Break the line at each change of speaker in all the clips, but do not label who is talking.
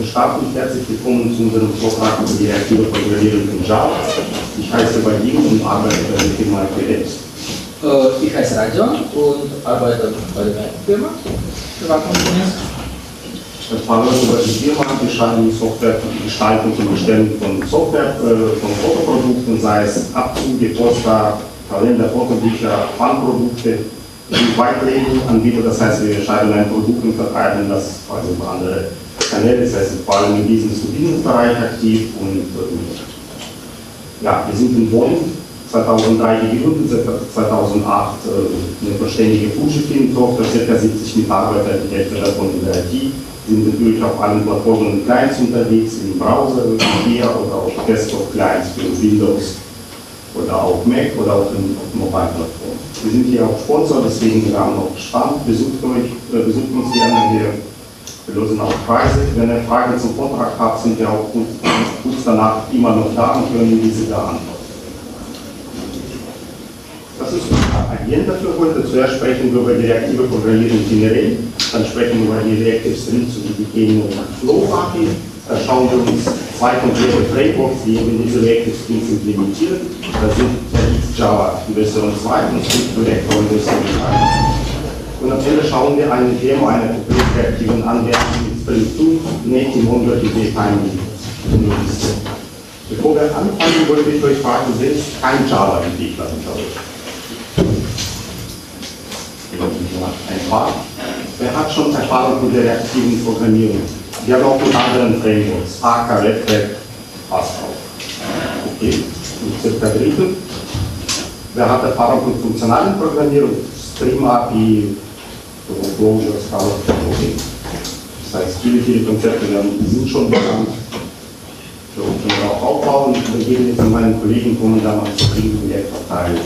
starten. Herzlich willkommen zu unserem Vortrag über die reaktive Programmierung in Java. Ich heiße Vadim und arbeite bei der Firma IPX.
Ich heiße Rajon und arbeite bei der Firma Privatkomponist.
Ein paar Worte über die Firma. Wir schreiben Software für die Gestaltung und Erstellung von Software, von Fotoprodukten, sei es Abzüge, Poster, Kalender, Fotobücher, Pannprodukte, White-Label-Anbieter. Das heißt, wir schreiben ein Produkt und vertreiben das quasi über andere Kanäle. Das heißt, vor allem im Business-to-Business-Bereich aktiv. Und ja, wir sind in Bonn 2003 gegründet, seit 2008 eine vollständige Fuji-Film-Tochter, ca. 70 Mitarbeiter, die Hälfte davon in der IT, sind natürlich auf allen Plattformen und Clients unterwegs, im Browser, hier oder auf Desktop-Clients für Windows oder auf Mac oder auf Mobile-Plattformen. Wir sind hier auch Sponsor, deswegen wir haben noch Stand, besucht uns gerne, wir lösen auch Preise. Wenn ihr Fragen zum Vortrag habt, sind wir auch kurz danach immer noch da und können diese beantworten. Das ist unsere Agenda für heute. Zuerst sprechen wir über die reaktive Programmierung generell, dann sprechen wir über die Reactive Stream Certification und Flow API. Da schauen wir uns zwei konkrete Frameworks, die in diese Reactive Streams implementieren. Das sind Java Version 2 und Swift Reactor Version 3. Und am Ende schauen wir eine Demo einer komplett reaktiven Anwendung mit Spring 2, Native MongoDB Timing. Bevor wir anfangen, wollte ich euch fragen, wer ist kein Java-Entwickler unter euch? Ein paar. Wer hat schon Erfahrung mit der reaktiven Programmierung? Wir haben auch mit anderen Frameworks, AK, Redhat, passt auch. Okay, und circa Drittel. Wer hat Erfahrung mit funktionalen Programmierung? Stream API, Closure, Scala, okay. Das heißt, viele Konzepte sind schon bekannt. So, können wir auch aufbauen. Wir gehen jetzt an meinen Kollegen, kommen dann auf Stream Projekt verteilen.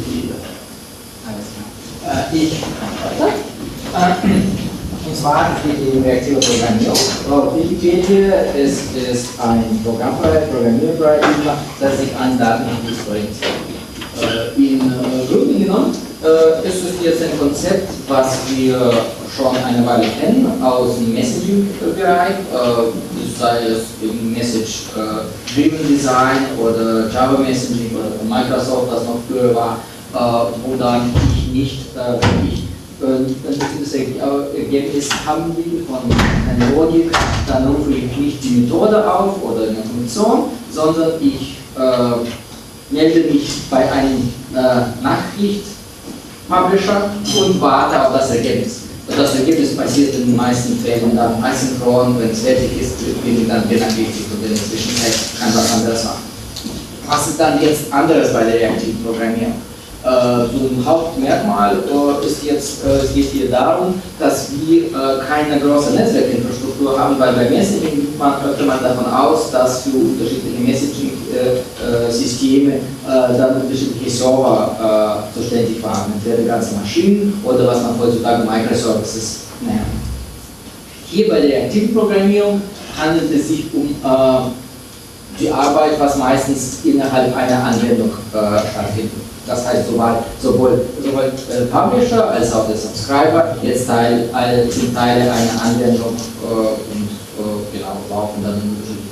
Und zwar für die reaktive Programmierung. Wikipedia ist ein Programmierbereich, das sich an Datenschutz orientiert. In Grunde genommen ist es jetzt ein Konzept, was wir schon eine Weile kennen aus dem Messaging-Bereich, sei es im Message-Driven Design oder Java Messaging oder von Microsoft, das noch früher war, wo dann ich nicht, wenn ich ein bestimmtes Ergebnis haben will von einer Logik, dann rufe ich nicht die Methode auf oder eine Funktion, sondern ich melde mich bei einem Nachricht-Publisher und warte auf das Ergebnis. Das Ergebnis passiert in den meisten Fällen dann asynchron, wenn es fertig ist, bin ich dann benachrichtigt und in der Zwischenzeit kann was anderes machen. Was ist dann jetzt anderes bei der reaktiven Programmierung? So ein Hauptmerkmal ist jetzt, es geht hier darum, dass wir keine große Netzwerkinfrastruktur haben, weil bei Messaging geht man davon aus, dass für unterschiedliche Messaging-Systeme dann unterschiedliche Server zuständig waren, entweder ganze Maschinen oder was man heutzutage Microservices nennt. Hier bei der reaktiven Programmierung handelt es sich um die Arbeit, was meistens innerhalb einer Anwendung stattfindet. Das heißt, sowohl Publisher als auch der Subscriber jetzt sind Teile einer Anwendung und genau, laufen dann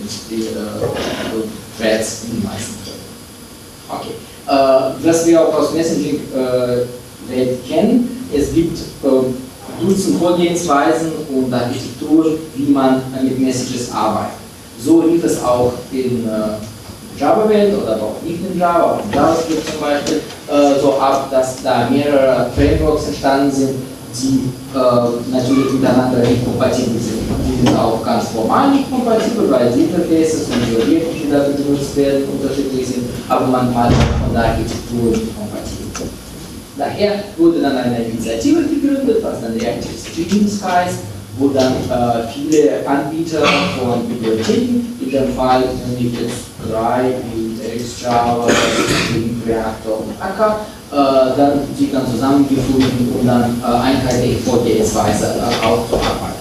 Threads in den meisten Fällen. Okay. Was wir auch aus Messaging-Welt kennen, es gibt Dutzend Vorgehensweisen und Architektur, wie man mit Messages arbeitet. So lief es auch in Java-Welt oder aber auch nicht in Java, auch in JavaScript zum Beispiel, so ab, dass da mehrere Frameworks entstanden sind, die natürlich miteinander nicht kompatibel sind. Die sind auch ganz formal nicht kompatibel, weil die Interfaces und die Objekte, die dafür benutzt werden, unterschiedlich sind, aber manchmal von der Architektur nicht kompatibel. Daher wurde dann eine Initiative gegründet, was dann Reactive Streams heißt, wo dann viele Anbieter von Bibliotheken, in dem Fall sind jetzt 3 wie XJava, Reactor und Akka, dann sich dann zusammengefunden, um dann einheitliche Vorgehensweise aufzuarbeiten.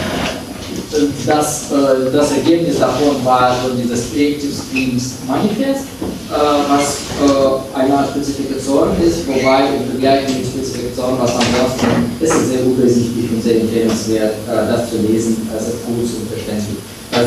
Das Ergebnis davon war so dieses Reactive Streams Manifest, was eine Spezifikation ist, wobei im Vergleich mit Spezifikation, was ansonsten ist es sehr übersichtlich und sehr empfehlenswert, das zu lesen, also kurz und verständlich.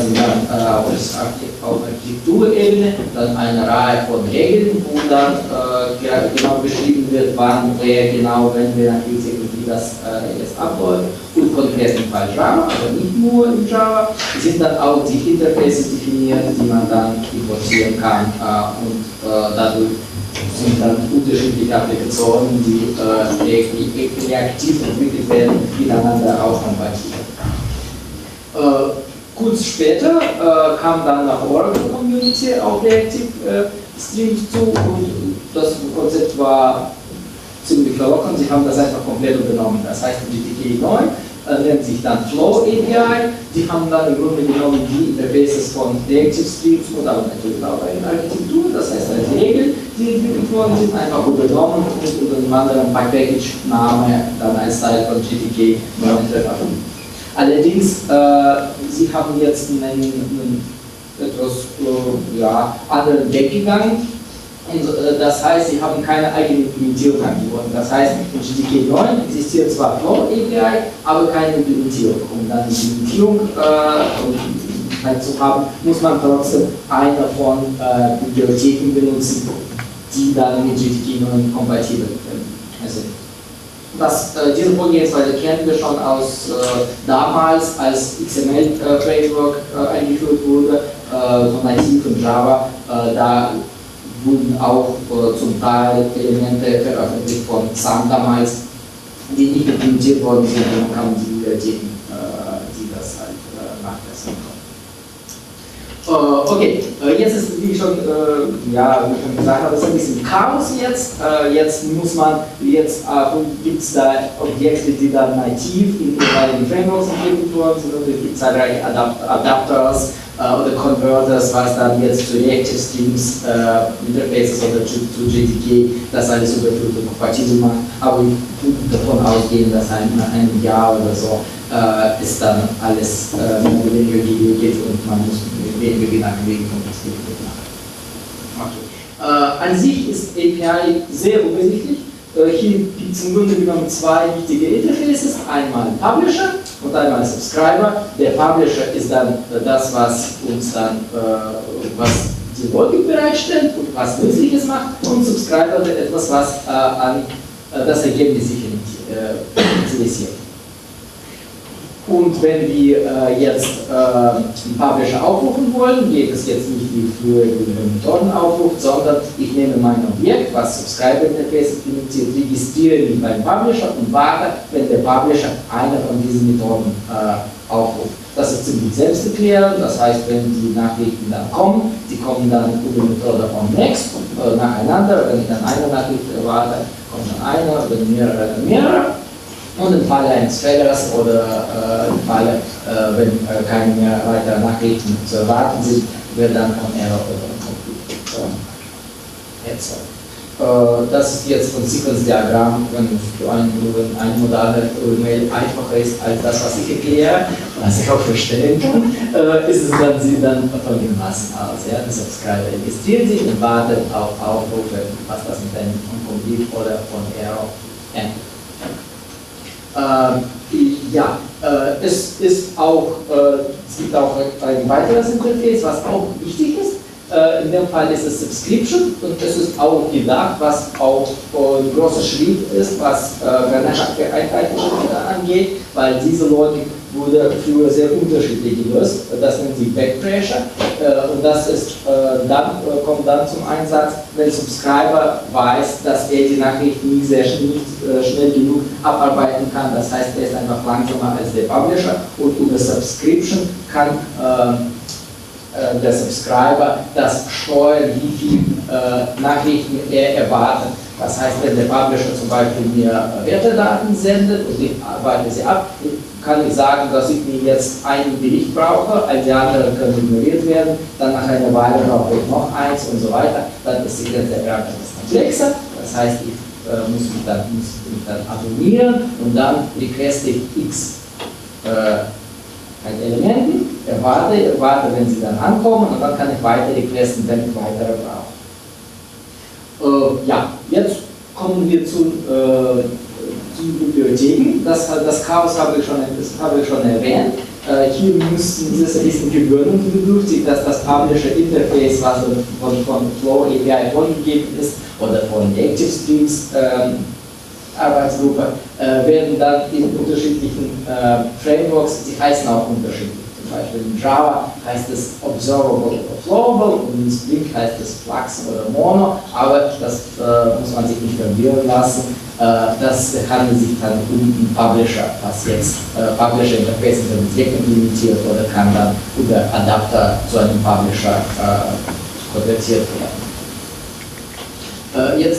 auf Architekturebene dann eine Reihe von Regeln, wo dann genau beschrieben wird, wann, wer genau, wenn wir natürlich sehen, wie das jetzt abläuft. Und konkret im Fall Java, aber nicht nur in Java, sind dann auch die Interfaces definiert, die man dann importieren kann und dadurch sind dann unterschiedliche Applikationen, die reaktiv entwickelt werden, miteinander auch kompatibel. Kurz später kam dann nach Oracle Community auch Reactive Streams zu und das Konzept war ziemlich locker und sie haben das einfach komplett übernommen. Das heißt, GTK 9 nennt sich dann Flow API. Die haben dann im Grunde genommen die Interfaces von Reactive Streams und auch natürlich auch in Architektur, das heißt als Regeln, die entwickelt worden sind, einfach übernommen und unter einem anderen Package-Name dann als Teil von GTK 9 veröffentlicht. Allerdings, sie haben jetzt einen etwas anderen Weg gegangen. Und das heißt, sie haben keine eigene Implementierung angeboten. Das heißt, in GTK 9 existiert zwar Flow API, aber keine Implementierung. Um dann die Implementierung zu haben, muss man trotzdem eine von Bibliotheken benutzen, die dann mit GTK 9 kompatibel sind. Diese Vorgehensweise kennen wir schon aus damals, als XML-Framework eingeführt wurde, von nativ in Java. Da wurden auch zum Teil Elemente veröffentlicht von SAM damals, die nicht implementiert worden sind, und dann kamen die Bibliotheken, die das halt nachbessern konnten. Okay, jetzt ist, wie ich schon gesagt habe, ist ein bisschen Chaos jetzt. Jetzt gibt es da Objekte, die dann nativ in jeweiligen Frameworks entwickelt worden sind, und es gibt zahlreiche Adapters oder Converters, was dann jetzt zu Reactive Streams, Interfaces oder zu GTK das alles überführt und kompatibel macht. Aber ich würde davon ausgehen, dass nach einem Jahr oder so ist dann alles mehr oder weniger geht und man muss weniger Gedanken wegen von das machen. An sich ist API sehr übersichtlich. Hier gibt es im Grunde genommen zwei wichtige Interfaces, einmal Publisher und einmal Subscriber. Der Publisher ist dann das, was uns dann was die Logik bereitstellt und was Nützliches macht, und Subscriber ist etwas, was an das Ergebnis initialisiert. Und wenn wir jetzt einen Publisher aufrufen wollen, geht es jetzt nicht wie früher über Methodenaufruf, sondern ich nehme mein Objekt, was Subscriber Interface implementiert, registriere mich beim Publisher und warte, wenn der Publisher eine von diesen Methoden aufruft. Das ist ziemlich selbsterklärend, das heißt, wenn die Nachrichten dann kommen, die kommen dann über die Methode von Next nacheinander. Wenn ich dann eine Nachricht erwarte, kommt dann eine, oder mehrere, dann mehrere. Und im Falle eines Fehlers oder im Falle, wenn keine mehr weitere Nachrichten zu erwarten sind, wird dann von Error oder erzeugt. Das ist jetzt von Sequence-Diagramm, wenn für eine modale Mail einfacher ist als das, was ich erkläre, was ich auch verstehen kann, sieht dann folgendermaßen aus. Ja? Der Subscriber registriert sich und wartet auf Aufrufe, was das mit einem Complete oder von Error endet. Es gibt auch ein weiteres Interface, was auch wichtig ist. In dem Fall ist es Subscription, und es ist auch gedacht, was auch ein großer Schritt ist, was Vereinheitlichung angeht, weil diese Logik wurde früher sehr unterschiedlich gelöst. Das nennt sich Backpressure, und das ist, kommt dann zum Einsatz, wenn Subscriber weiß, dass er die Nachricht nicht schnell genug abarbeiten kann. Das heißt, er ist einfach langsamer als der Publisher, und über Subscription kann der Subscriber das steuern, wie viel Nachrichten er erwartet. Das heißt, wenn der Publisher zum Beispiel mir Wertedaten sendet und ich arbeite sie ab, kann ich sagen, dass ich mir jetzt einen Bericht brauche, all die anderen können ignoriert werden, dann nach einer Weile brauche ich noch eins und so weiter. Dann ist Sequence-Diagramm etwas komplexer. Das heißt, ich muss mich dann atomieren und dann requeste ich x Elementen, erwarte, wenn sie dann ankommen, und dann kann ich weiter requesten, wenn ich weitere brauche. Jetzt kommen wir zu Bibliotheken. Das Chaos habe ich schon erwähnt. Hier müssen das ein bisschen gewöhnungsbedürftig, dass das Publisher Interface, was von Flow API vorgegeben ist, oder von der ActiveStreams Arbeitsgruppe, werden dann in unterschiedlichen Frameworks, die heißen auch unterschiedlich. Zum Beispiel in Java heißt es Observable oder Flowable und in Spring heißt es Flux oder Mono, aber das muss man sich nicht verwirren lassen. Das handelt sich dann um einen Publisher, was jetzt Publisher Interface direkt implementiert oder kann dann über Adapter zu einem Publisher konvertiert werden. Jetzt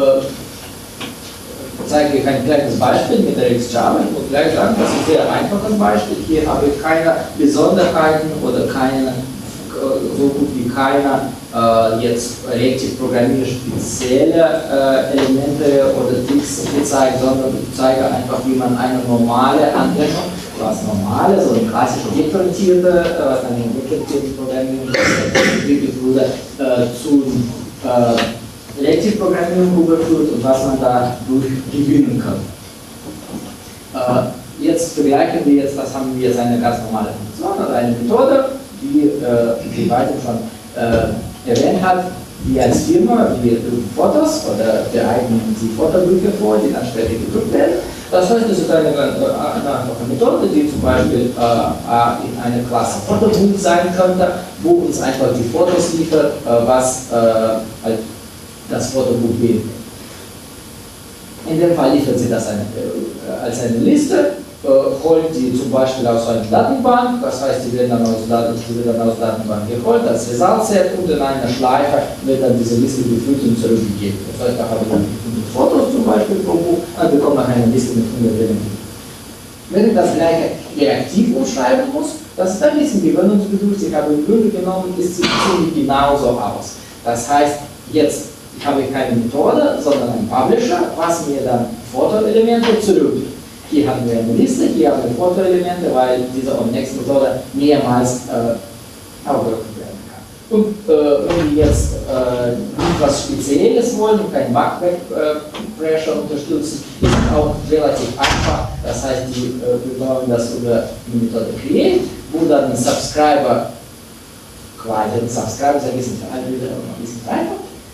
zeige ich ein kleines Beispiel mit der Java. Ich muss gleich sagen, das ist ein sehr einfaches Beispiel. Hier habe ich keine Besonderheiten oder keine, so gut wie keine jetzt reaktiv programmiert spezielle Elemente oder Tricks gezeigt, sondern ich zeige einfach, wie man eine normale Anwendung, was normale, so eine klassische objektorientierte, was dann in Objektorientierungsprogrammierung entwickelt wurde, zu Reaktivprogrammierung überführt und was man dadurch gewinnen kann. Jetzt vergleichen wir jetzt, das haben wir jetzt eine ganz normale Funktion oder eine Methode, die beide schon erwähnt hat, die als Firma, wir drücken Fotos oder bereiten die Fotobücher vor, die dann später gedruckt werden. Das heißt, das ist eine einfache Methode, die zum Beispiel in einer Klasse Fotobuch sein könnte, wo uns einfach die Fotos liefert, was das Fotobuch bildet. In dem Fall liefert sie das als eine Liste, holt die zum Beispiel aus einer Datenbank, das heißt, die wird dann aus Datenbank geholt, als Resultset und in einer Schleife wird dann diese Liste gefüllt und zurückgegeben. Das heißt, da habe ich dann 100 Fotos zum Beispiel pro Buch, dann bekomme ich eine Liste mit 100 Elementen. Wenn ich das gleiche reaktiv umschreiben muss, das ist ein bisschen gewöhnungsbedürftig, aber im Grunde genommen ist sie ziemlich genauso aus. Das heißt, jetzt habe ich keine Methode, sondern einen Publisher, was mir dann Fotoelemente zurückgibt. Hier haben wir eine Liste, hier haben wir Fotoelemente, weil diese OnNext-Methode mehrmals aufgerufen werden kann. Und wenn wir jetzt etwas Spezielles wollen und keinen Bug-Pressure unterstützen, ist es auch relativ einfach. Das heißt, wir bauen das über die Methode Create, wo dann ein Subscriber, quasi ein Subscriber ist ein bisschen einfach.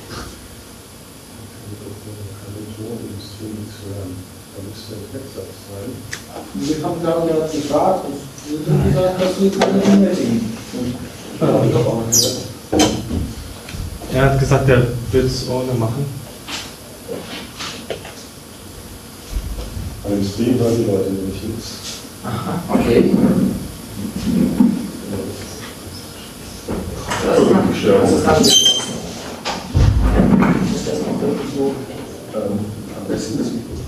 Wir haben gerade gefragt und wir haben gesagt, dass wir keine benötigen.
Er hat gesagt, er will es ohne machen.
Beim Stream hören die Leute nämlich nichts.
Aha, okay. Das ist abgeschlossen. Ist das noch irgendwo?
Am besten das Mikrofon.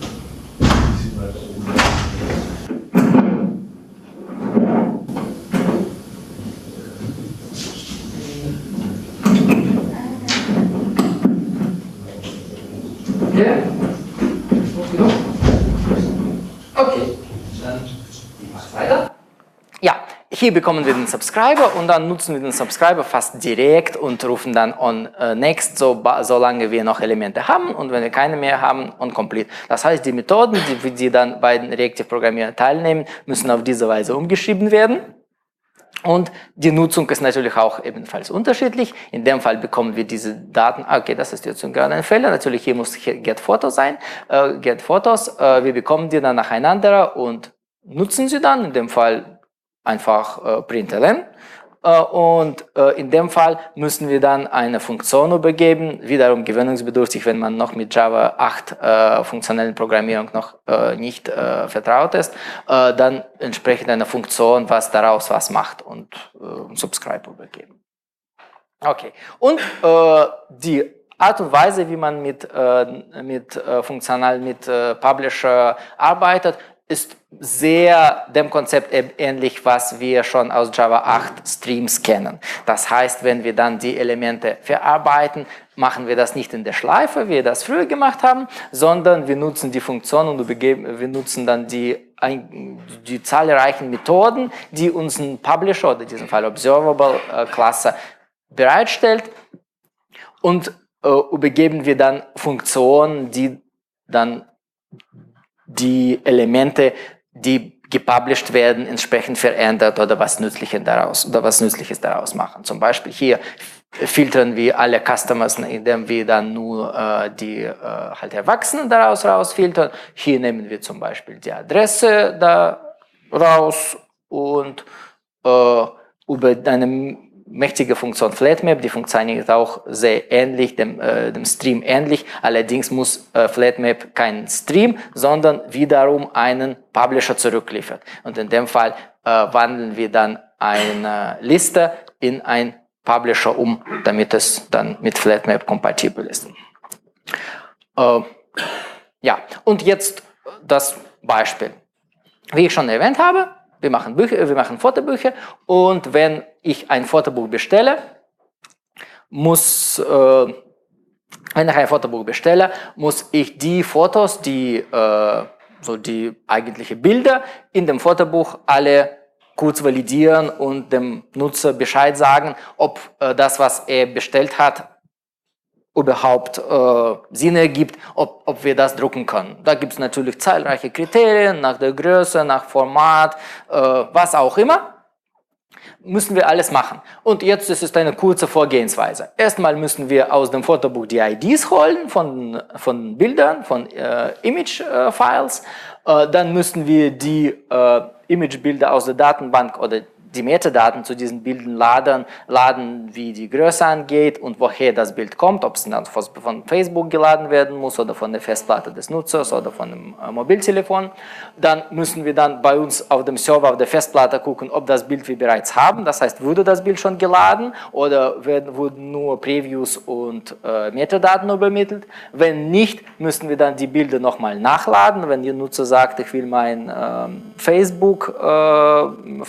Okay, dann mach weiter. Ja, hier bekommen wir den Subscriber und dann nutzen wir den Subscriber fast direkt und rufen dann on next, solange wir noch Elemente haben, und wenn wir keine mehr haben, on complete. Das heißt, die Methoden, die dann bei den Reaktiv-Programmierern teilnehmen, müssen auf diese Weise umgeschrieben werden. Und die Nutzung ist natürlich auch ebenfalls unterschiedlich. In dem Fall bekommen wir diese Daten. Okay, das ist jetzt gerade ein Fehler. Natürlich, hier muss getPhoto sein. getPhotos, wir bekommen die dann nacheinander und nutzen sie dann. In dem Fall einfach println. Und in dem Fall müssen wir dann eine Funktion übergeben, wiederum gewöhnungsbedürftig, wenn man noch mit Java 8 funktionellen Programmierung noch nicht vertraut ist, dann entsprechend eine Funktion, was daraus was macht, und Subscribe übergeben. Okay, und die Art und Weise, wie man mit Publisher arbeitet, ist sehr dem Konzept ähnlich, was wir schon aus Java 8 Streams kennen. Das heißt, wenn wir dann die Elemente verarbeiten, machen wir das nicht in der Schleife, wie wir das früher gemacht haben, sondern wir nutzen die Funktion und wir nutzen dann die zahlreichen Methoden, die uns ein Publisher, oder in diesem Fall Observable-Klasse, bereitstellt, und übergeben wir dann Funktionen, die dann die Elemente, die
gepublished werden, entsprechend verändert oder was Nützliches daraus machen. Zum Beispiel hier filtern wir alle Customers, indem wir dann nur die halt Erwachsenen daraus rausfiltern. Hier nehmen wir zum Beispiel die Adresse da raus und über eine mächtige Funktion Flatmap, die funktioniert auch sehr ähnlich, dem Stream ähnlich. Allerdings muss Flatmap keinen Stream, sondern wiederum einen Publisher zurückliefert. Und in dem Fall wandeln wir dann eine Liste in ein Publisher um, damit es dann mit Flatmap kompatibel ist. Ja, und jetzt das Beispiel. Wie ich schon erwähnt habe, wir machen Fotobücher und wenn ich ein Fotobuch bestelle, muss ich die Fotos, die eigentlichen Bilder in dem Fotobuch alle kurz validieren und dem Nutzer Bescheid sagen, ob das, was er bestellt hat, überhaupt Sinn ergibt, ob wir das drucken können. Da gibt es natürlich zahlreiche Kriterien, nach der Größe, nach Format, was auch immer. Müssen wir alles machen. Und jetzt ist es eine kurze Vorgehensweise. Erstmal müssen wir aus dem Fotobuch die IDs holen von Bildern, von Image-Files. Dann müssen wir die Imagebilder aus der Datenbank oder die Metadaten zu diesen Bildern laden, wie die Größe angeht und woher das Bild kommt, ob es dann von Facebook geladen werden muss oder von der Festplatte des Nutzers oder von dem Mobiltelefon. Dann müssen wir dann bei uns auf dem Server, auf der Festplatte gucken, ob das Bild wir bereits haben. Das heißt, wurde das Bild schon geladen oder wurden nur Previews und Metadaten übermittelt. Wenn nicht, müssen wir dann die Bilder nochmal nachladen. Wenn der Nutzer sagt, ich will mein Facebook-Album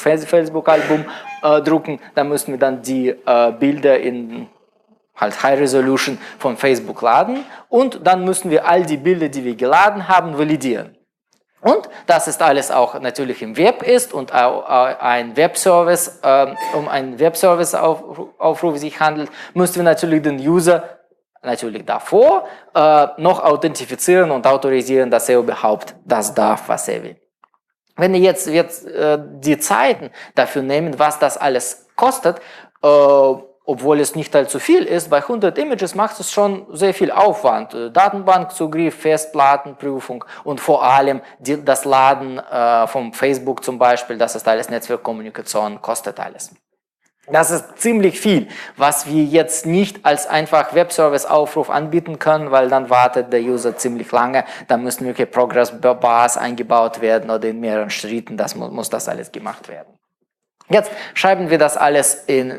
drucken, dann müssen wir dann die Bilder in halt High Resolution von Facebook laden und dann müssen wir all die Bilder, die wir geladen haben, validieren. Und das ist alles auch natürlich im Web ist und auch ein Webservice, um einen Webservice-Aufruf sich handelt, müssen wir natürlich den User natürlich davor noch authentifizieren und autorisieren, dass er überhaupt das darf, was er will. Wenn ihr jetzt die Zeiten dafür nehmen, was das alles kostet, obwohl es nicht allzu viel ist, bei 100 Images macht es schon sehr viel Aufwand. Datenbankzugriff, Festplattenprüfung und vor allem das Laden vom Facebook zum Beispiel, das ist alles Netzwerkkommunikation, kostet alles. Das ist ziemlich viel, was wir jetzt nicht als einfach Webservice-Aufruf anbieten können, weil dann wartet der User ziemlich lange, dann müssen wirklich Progress-Bars eingebaut werden oder in mehreren Schritten, das muss das alles gemacht werden. Jetzt schreiben wir das alles in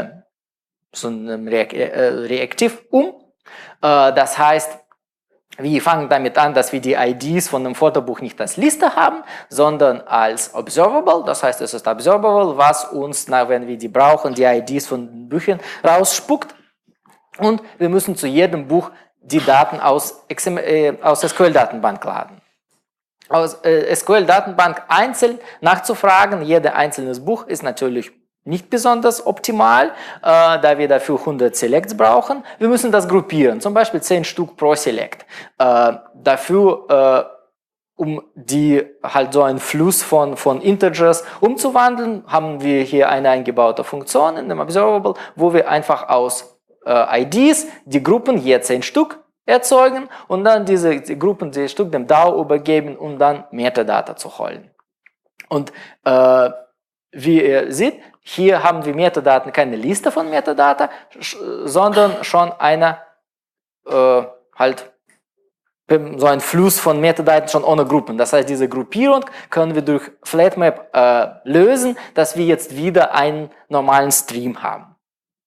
so einem Reaktiv um, das heißt, wir fangen damit an, dass wir die IDs von dem Fotobuch nicht als Liste haben, sondern als Observable. Das heißt, es ist Observable, was uns, wenn wir die brauchen, die IDs von den Büchern rausspuckt. Und wir müssen zu jedem Buch die Daten aus SQL-Datenbank laden. Aus SQL-Datenbank einzeln nachzufragen, jedes einzelne Buch ist natürlich nicht besonders optimal, da wir dafür 100 Selects brauchen. Wir müssen das gruppieren, zum Beispiel 10 Stück pro Select. Dafür, um die halt so einen Fluss von Integers umzuwandeln, haben wir hier eine eingebaute Funktion in dem Observable, wo wir einfach aus IDs die Gruppen, je 10 Stück, erzeugen und dann diese Gruppen, die Stück dem DAO übergeben, um dann Metadata zu holen. Und wie ihr seht, hier haben wir Metadaten, keine Liste von Metadata, sondern schon eine, halt, so ein Fluss von Metadaten schon ohne Gruppen. Das heißt, diese Gruppierung können wir durch Flatmap lösen, dass wir jetzt wieder einen normalen Stream haben.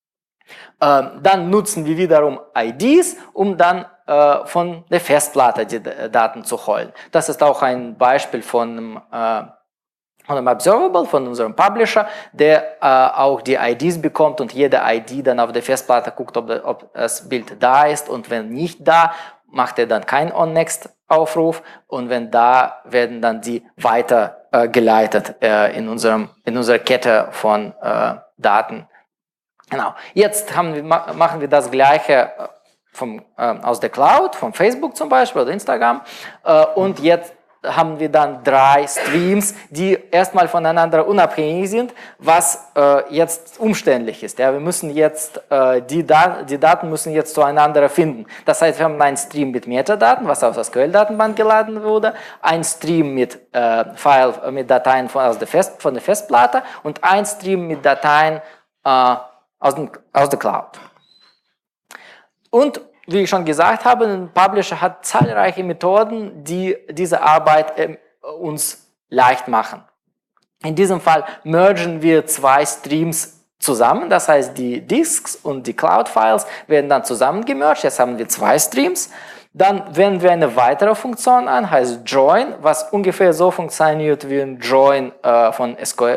Dann nutzen wir wiederum IDs, um dann von der Festplatte die Daten zu holen. Das ist auch ein Beispiel von einem Observable, von unserem Publisher, der auch die IDs bekommt und jede ID dann auf der Festplatte guckt, ob das Bild da ist und wenn nicht da, macht er dann keinen OnNext-Aufruf und wenn da, werden dann die weitergeleitet in unserer Kette von Daten. Genau. Jetzt machen wir das Gleiche aus der Cloud, von Facebook zum Beispiel oder Instagram und jetzt haben wir dann 3 Streams, die erstmal voneinander unabhängig sind, was jetzt umständlich ist. Ja, wir müssen jetzt, die Daten müssen jetzt zueinander finden. Das heißt, wir haben einen Stream mit Metadaten, was aus der SQL-Datenbank geladen wurde, einen Stream mit mit Dateien von der Festplatte und einen Stream mit Dateien aus der Cloud. Und wie ich schon gesagt habe, ein Publisher hat zahlreiche Methoden, die diese Arbeit uns leicht machen. In diesem Fall mergen wir 2 Streams zusammen, das heißt die Disks und die Cloud-Files werden dann zusammen gemerged, jetzt haben wir 2 Streams. Dann wenden wir eine weitere Funktion an, heißt Join, was ungefähr so funktioniert wie ein Join von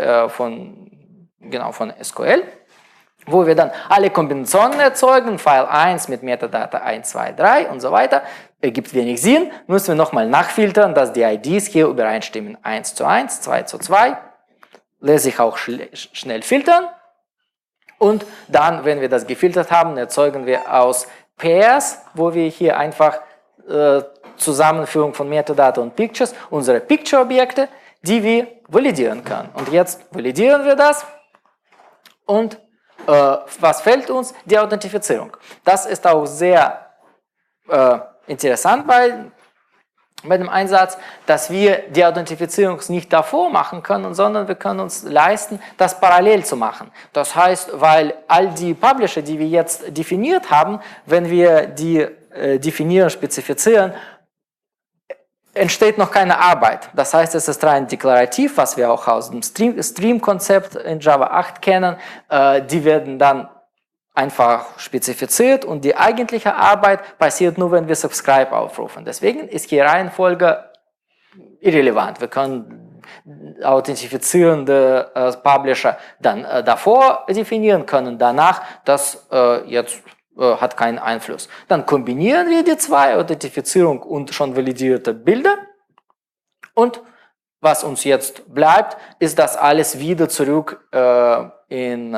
SQL. Wo wir dann alle Kombinationen erzeugen, File 1 mit Metadata 1, 2, 3 und so weiter, ergibt wenig Sinn, müssen wir nochmal nachfiltern, dass die IDs hier übereinstimmen, 1 zu 1, 2 zu 2, lässt sich auch schnell filtern und dann, wenn wir das gefiltert haben, erzeugen wir aus Pairs, wo wir hier einfach Zusammenführung von Metadata und Pictures, unsere Picture-Objekte, die wir validieren können. Und jetzt validieren wir das und was fehlt uns? Die Authentifizierung. Das ist auch sehr interessant bei dem Einsatz, dass wir die Authentifizierung nicht davor machen können, sondern wir können uns leisten, das parallel zu machen. Das heißt, weil all die Publisher, die wir jetzt definiert haben, wenn wir die definieren, spezifizieren, entsteht noch keine Arbeit. Das heißt, es ist rein deklarativ, was wir auch aus dem Stream-Konzept in Java 8 kennen. Die werden dann einfach spezifiziert und die eigentliche Arbeit passiert nur, wenn wir Subscribe aufrufen. Deswegen ist die Reihenfolge irrelevant. Wir können authentifizierende Publisher dann davor definieren können, danach das jetzt hat keinen Einfluss. Dann kombinieren wir die 2, Authentifizierung und schon validierte Bilder. Und was uns jetzt bleibt, ist das alles wieder zurück in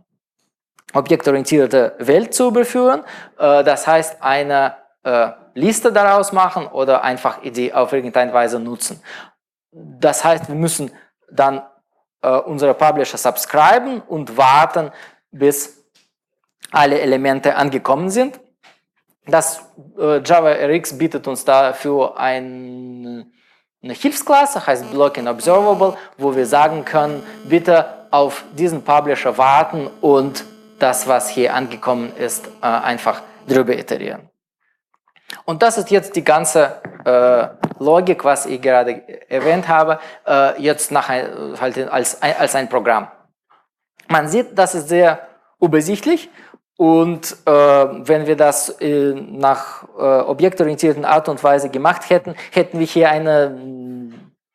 objektorientierte Welt zu überführen. Das heißt, eine Liste daraus machen oder einfach die auf irgendeine Weise nutzen. Das heißt, wir müssen dann unsere Publisher subscriben und warten, bis alle Elemente angekommen sind. Das JavaRX bietet uns dafür eine Hilfsklasse, heißt Blocking Observable, wo wir sagen können, bitte auf diesen Publisher warten und das, was hier angekommen ist, einfach drüber iterieren. Und das ist jetzt die ganze Logik, was ich gerade erwähnt habe, jetzt halt als ein Programm. Man sieht, das ist sehr übersichtlich. Und wenn wir das nach objektorientierten Art und Weise gemacht hätten, hätten wir hier eine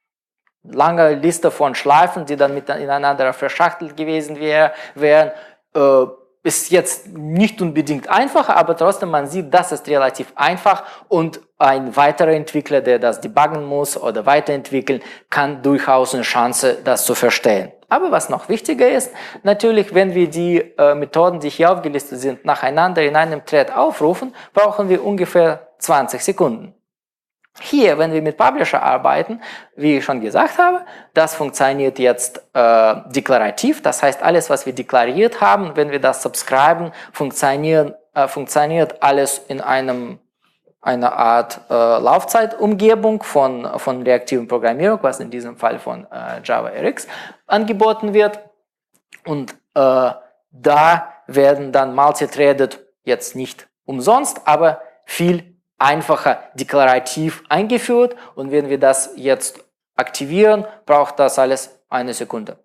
lange Liste von Schleifen, die dann miteinander verschachtelt gewesen wären. Ist jetzt nicht unbedingt einfach, aber trotzdem, man sieht, das ist relativ einfach und ein weiterer Entwickler, der das debuggen muss oder weiterentwickeln, kann durchaus eine Chance, das zu verstehen. Aber was noch wichtiger ist, natürlich, wenn wir die Methoden, die hier aufgelistet sind, nacheinander in einem Thread aufrufen, brauchen wir ungefähr 20 Sekunden. Hier, wenn wir mit Publisher arbeiten, wie ich schon gesagt habe, das funktioniert jetzt deklarativ. Das heißt, alles, was wir deklariert haben, wenn wir das subscriben, funktioniert alles in einer Art Laufzeitumgebung von reaktiven Programmierung, was in diesem Fall von JavaRX angeboten wird. Und da werden dann multithreaded jetzt nicht umsonst, aber viel einfacher deklarativ eingeführt und wenn wir das jetzt aktivieren, braucht das alles 1 Sekunde.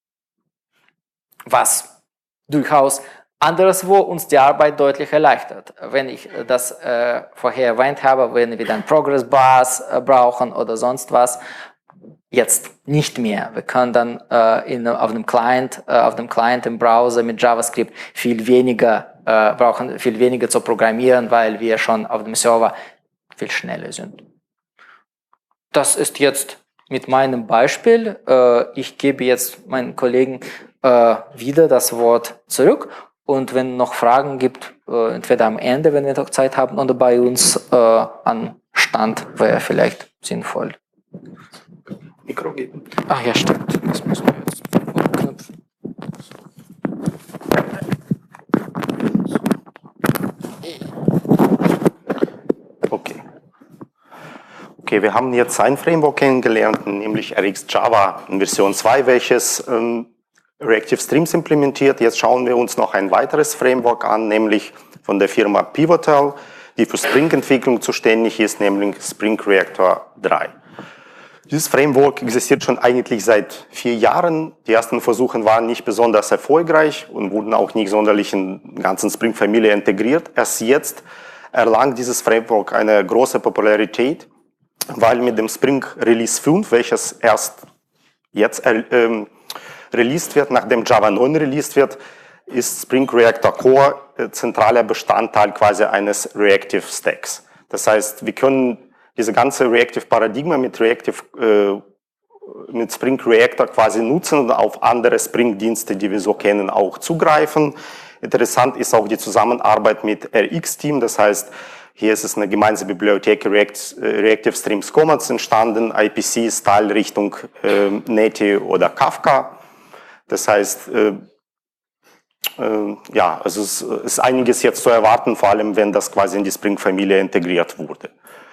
Was durchaus anderswo uns die Arbeit deutlich erleichtert. Wenn ich das vorher erwähnt habe, wenn wir dann Progress Bars brauchen oder sonst was, jetzt nicht mehr. Wir können dann auf dem Client im Browser mit JavaScript brauchen viel weniger zu programmieren, weil wir schon auf dem Server viel schneller sind. Das ist jetzt mit meinem Beispiel. Ich gebe jetzt meinen Kollegen wieder das Wort zurück und wenn noch Fragen gibt, entweder am Ende, wenn wir noch Zeit haben, oder bei uns an Stand, wäre vielleicht sinnvoll. Mikro geben. Ach ja, stimmt. Das müssen wir jetzt umknüpfen.
Okay, wir haben jetzt ein Framework kennengelernt, nämlich RxJava in Version 2, welches Reactive Streams implementiert. Jetzt schauen wir uns noch ein weiteres Framework an, nämlich von der Firma Pivotal, die für Spring-Entwicklung zuständig ist, nämlich Spring Reactor 3. Dieses Framework existiert schon eigentlich seit 4 Jahren. Die ersten Versuche waren nicht besonders erfolgreich und wurden auch nicht sonderlich in der ganzen Spring-Familie integriert. Erst jetzt erlangt dieses Framework eine große Popularität, weil mit dem Spring Release 5, welches erst jetzt released wird, nachdem Java 9 released wird, ist Spring Reactor Core zentraler Bestandteil quasi eines Reactive Stacks. Das heißt, wir können diese ganze Reactive Paradigma mit Spring Reactor quasi nutzen und auf andere Spring-Dienste, die wir so kennen, auch zugreifen. Interessant ist auch die Zusammenarbeit mit RX-Team, das heißt, hier ist es eine gemeinsame Bibliothek Reactive Streams Commons entstanden, IPC-Style Richtung Netty oder Kafka. Das heißt, ja, also es ist einiges jetzt zu erwarten, vor allem wenn das quasi in die Spring-Familie integriert wurde.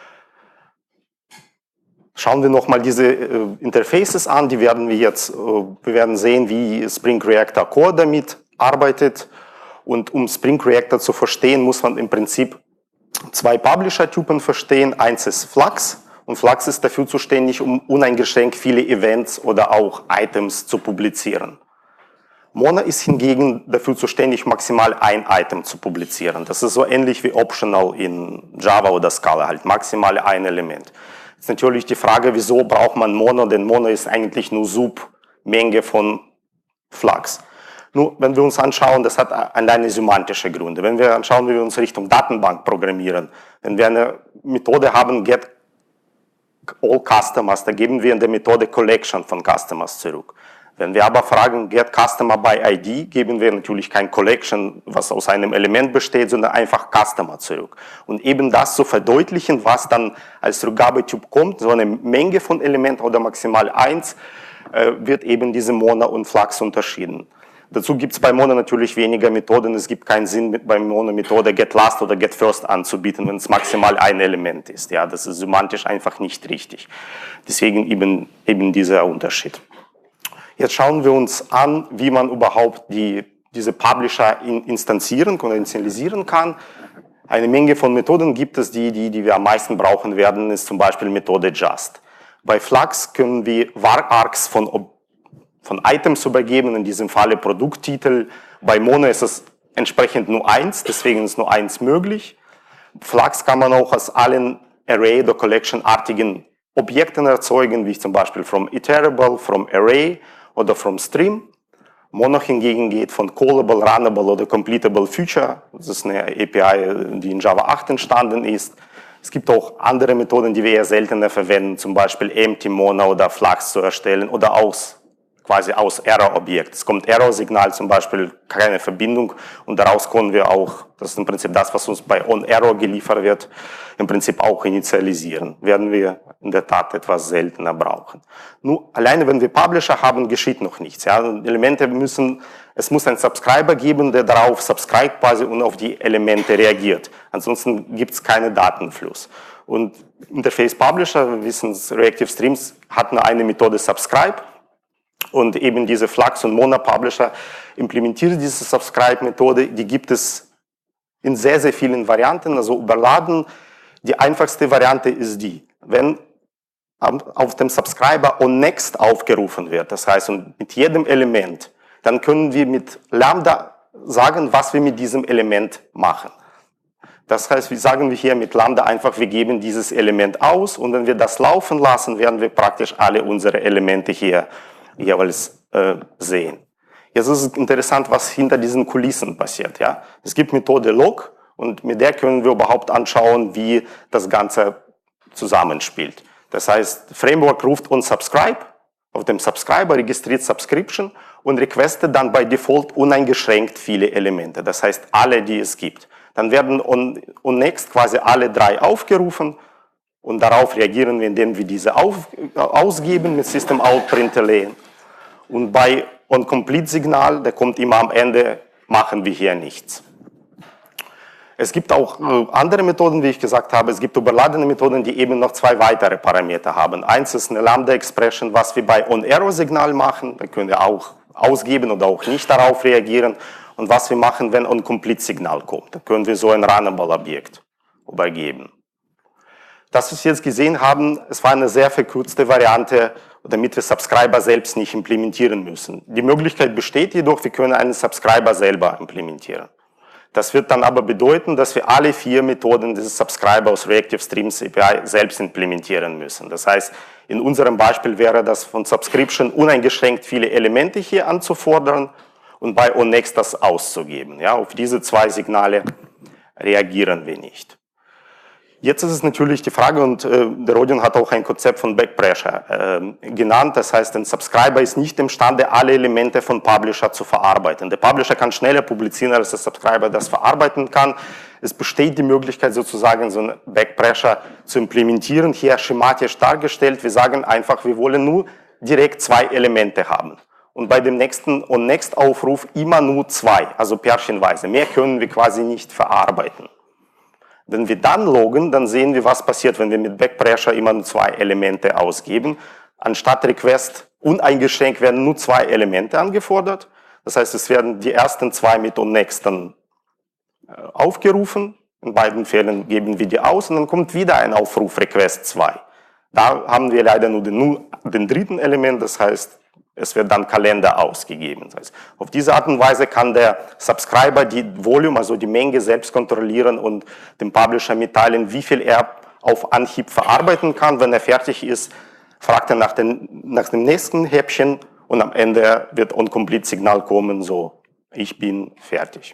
Schauen wir nochmal diese Interfaces an, wir werden sehen, wie Spring Reactor Core damit arbeitet. Und um Spring Reactor zu verstehen, muss man im Prinzip 2 Publisher-Typen verstehen. Eins ist Flux und Flux ist dafür zuständig, um uneingeschränkt viele Events oder auch Items zu publizieren. Mono ist hingegen dafür zuständig, maximal ein Item zu publizieren. Das ist so ähnlich wie Optional in Java oder Scala, halt maximal ein Element. Jetzt ist natürlich die Frage, wieso braucht man Mono, denn Mono ist eigentlich nur Submenge von Flux. Nur, wenn wir uns anschauen, das hat alleine semantische Gründe. Wenn wir anschauen, wie wir uns Richtung Datenbank programmieren, wenn wir eine Methode haben, get all customers, da geben wir in der Methode Collection von Customers zurück. Wenn wir aber fragen, get customer by ID, geben wir natürlich kein Collection, was aus einem Element besteht, sondern einfach Customer zurück. Und eben das zu verdeutlichen, was dann als Rückgabetyp kommt, so eine Menge von Elementen oder maximal 1, wird eben diese Mono und Flux unterschieden. Dazu gibt es bei Mono natürlich weniger Methoden. Es gibt keinen Sinn, bei Mono-Methode GetLast oder GetFirst anzubieten, wenn es maximal ein Element ist. Ja, das ist semantisch einfach nicht richtig. Deswegen eben dieser Unterschied. Jetzt schauen wir uns an, wie man überhaupt diese Publisher instanzieren oder initialisieren kann. Eine Menge von Methoden gibt es, die wir am meisten brauchen werden, ist zum Beispiel Methode Just. Bei Flux können wir var-args von Items übergeben, in diesem Falle Produkttitel. Bei Mono ist es entsprechend nur 1, deswegen ist nur 1 möglich. Flux kann man auch aus allen Array- oder Collection-artigen Objekten erzeugen, wie zum Beispiel from iterable, from Array oder from Stream. Mono hingegen geht von Callable, Runnable oder Completable Feature. Das ist eine API, die in Java 8 entstanden ist. Es gibt auch andere Methoden, die wir eher seltener verwenden, zum Beispiel Empty Mono oder Flux zu erstellen oder quasi aus Error-Objekt. Es kommt Error-Signal, zum Beispiel keine Verbindung und daraus können wir auch, das ist im Prinzip das, was uns bei OnError geliefert wird, im Prinzip auch initialisieren. Werden wir in der Tat etwas seltener brauchen. Nur alleine, wenn wir Publisher haben, geschieht noch nichts. Ja? Es muss einen Subscriber geben, der darauf subscribt quasi und auf die Elemente reagiert. Ansonsten gibt es keinen Datenfluss. Und Interface Publisher, wir wissen, Reactive Streams hat nur eine Methode Subscribe. Und eben diese Flux und Mono Publisher implementieren diese Subscribe-Methode, die gibt es in sehr, sehr vielen Varianten, also überladen. Die einfachste Variante ist die, wenn auf dem Subscriber onNext aufgerufen wird, das heißt mit jedem Element, dann können wir mit Lambda sagen, was wir mit diesem Element machen. Das heißt, sagen wir hier mit Lambda einfach, wir geben dieses Element aus und wenn wir das laufen lassen, werden wir praktisch alle unsere Elemente hier jeweils sehen. Jetzt ist es interessant, was hinter diesen Kulissen passiert. Ja? Es gibt Methode Log und mit der können wir überhaupt anschauen, wie das Ganze zusammenspielt. Das heißt, Framework ruft onSubscribe, auf dem Subscriber registriert Subscription und requestet dann bei Default uneingeschränkt viele Elemente. Das heißt, alle, die es gibt. Dann werden onNext quasi alle 3 aufgerufen Und darauf reagieren wir, indem wir diese ausgeben mit System Out Println. Und bei OnComplete-Signal, der kommt immer am Ende, machen wir hier nichts. Es gibt auch andere Methoden, wie ich gesagt habe. Es gibt überladene Methoden, die eben noch zwei weitere Parameter haben. Eins ist eine Lambda-Expression, was wir bei On-Arrow-Signal machen. Da können wir auch ausgeben oder auch nicht darauf reagieren. Und was wir machen, wenn OnComplete-Signal kommt. Da können wir so ein Runnable-Objekt übergeben. Das, was wir jetzt gesehen haben, es war eine sehr verkürzte Variante, damit wir Subscriber selbst nicht implementieren müssen. Die Möglichkeit besteht jedoch, wir können einen Subscriber selber implementieren. Das wird dann aber bedeuten, dass wir alle 4 Methoden dieses Subscriber aus Reactive Streams API selbst implementieren müssen. Das heißt, in unserem Beispiel wäre das von Subscription uneingeschränkt viele Elemente hier anzufordern und bei ONNext das auszugeben. Ja, auf diese 2 Signale reagieren wir nicht. Jetzt ist es natürlich die Frage, und der Rodion hat auch ein Konzept von Backpressure genannt, das heißt, ein Subscriber ist nicht imstande, alle Elemente von Publisher zu verarbeiten. Der Publisher kann schneller publizieren, als der Subscriber das verarbeiten kann. Es besteht die Möglichkeit, sozusagen so ein Backpressure zu implementieren, hier schematisch dargestellt. Wir sagen einfach, wir wollen nur direkt 2 Elemente haben. Und bei dem nächsten OnNext-Aufruf immer nur 2, also pärchenweise. Mehr können wir quasi nicht verarbeiten. Wenn wir dann loggen, dann sehen wir, was passiert, wenn wir mit Backpressure immer nur 2 Elemente ausgeben. Anstatt Request uneingeschränkt werden nur 2 Elemente angefordert. Das heißt, es werden die ersten 2 mit OnNext dann aufgerufen. In beiden Fällen geben wir die aus und dann kommt wieder ein Aufruf Request 2. Da haben wir leider nur den dritten Element, das heißt, es wird dann Kalender ausgegeben. Das heißt, auf diese Art und Weise kann der Subscriber die Volume, also die Menge selbst kontrollieren und dem Publisher mitteilen, wie viel er auf Anhieb verarbeiten kann. Wenn er fertig ist, fragt er nach dem nächsten Häppchen und am Ende wird OnComplete-Signal kommen, so, ich bin fertig.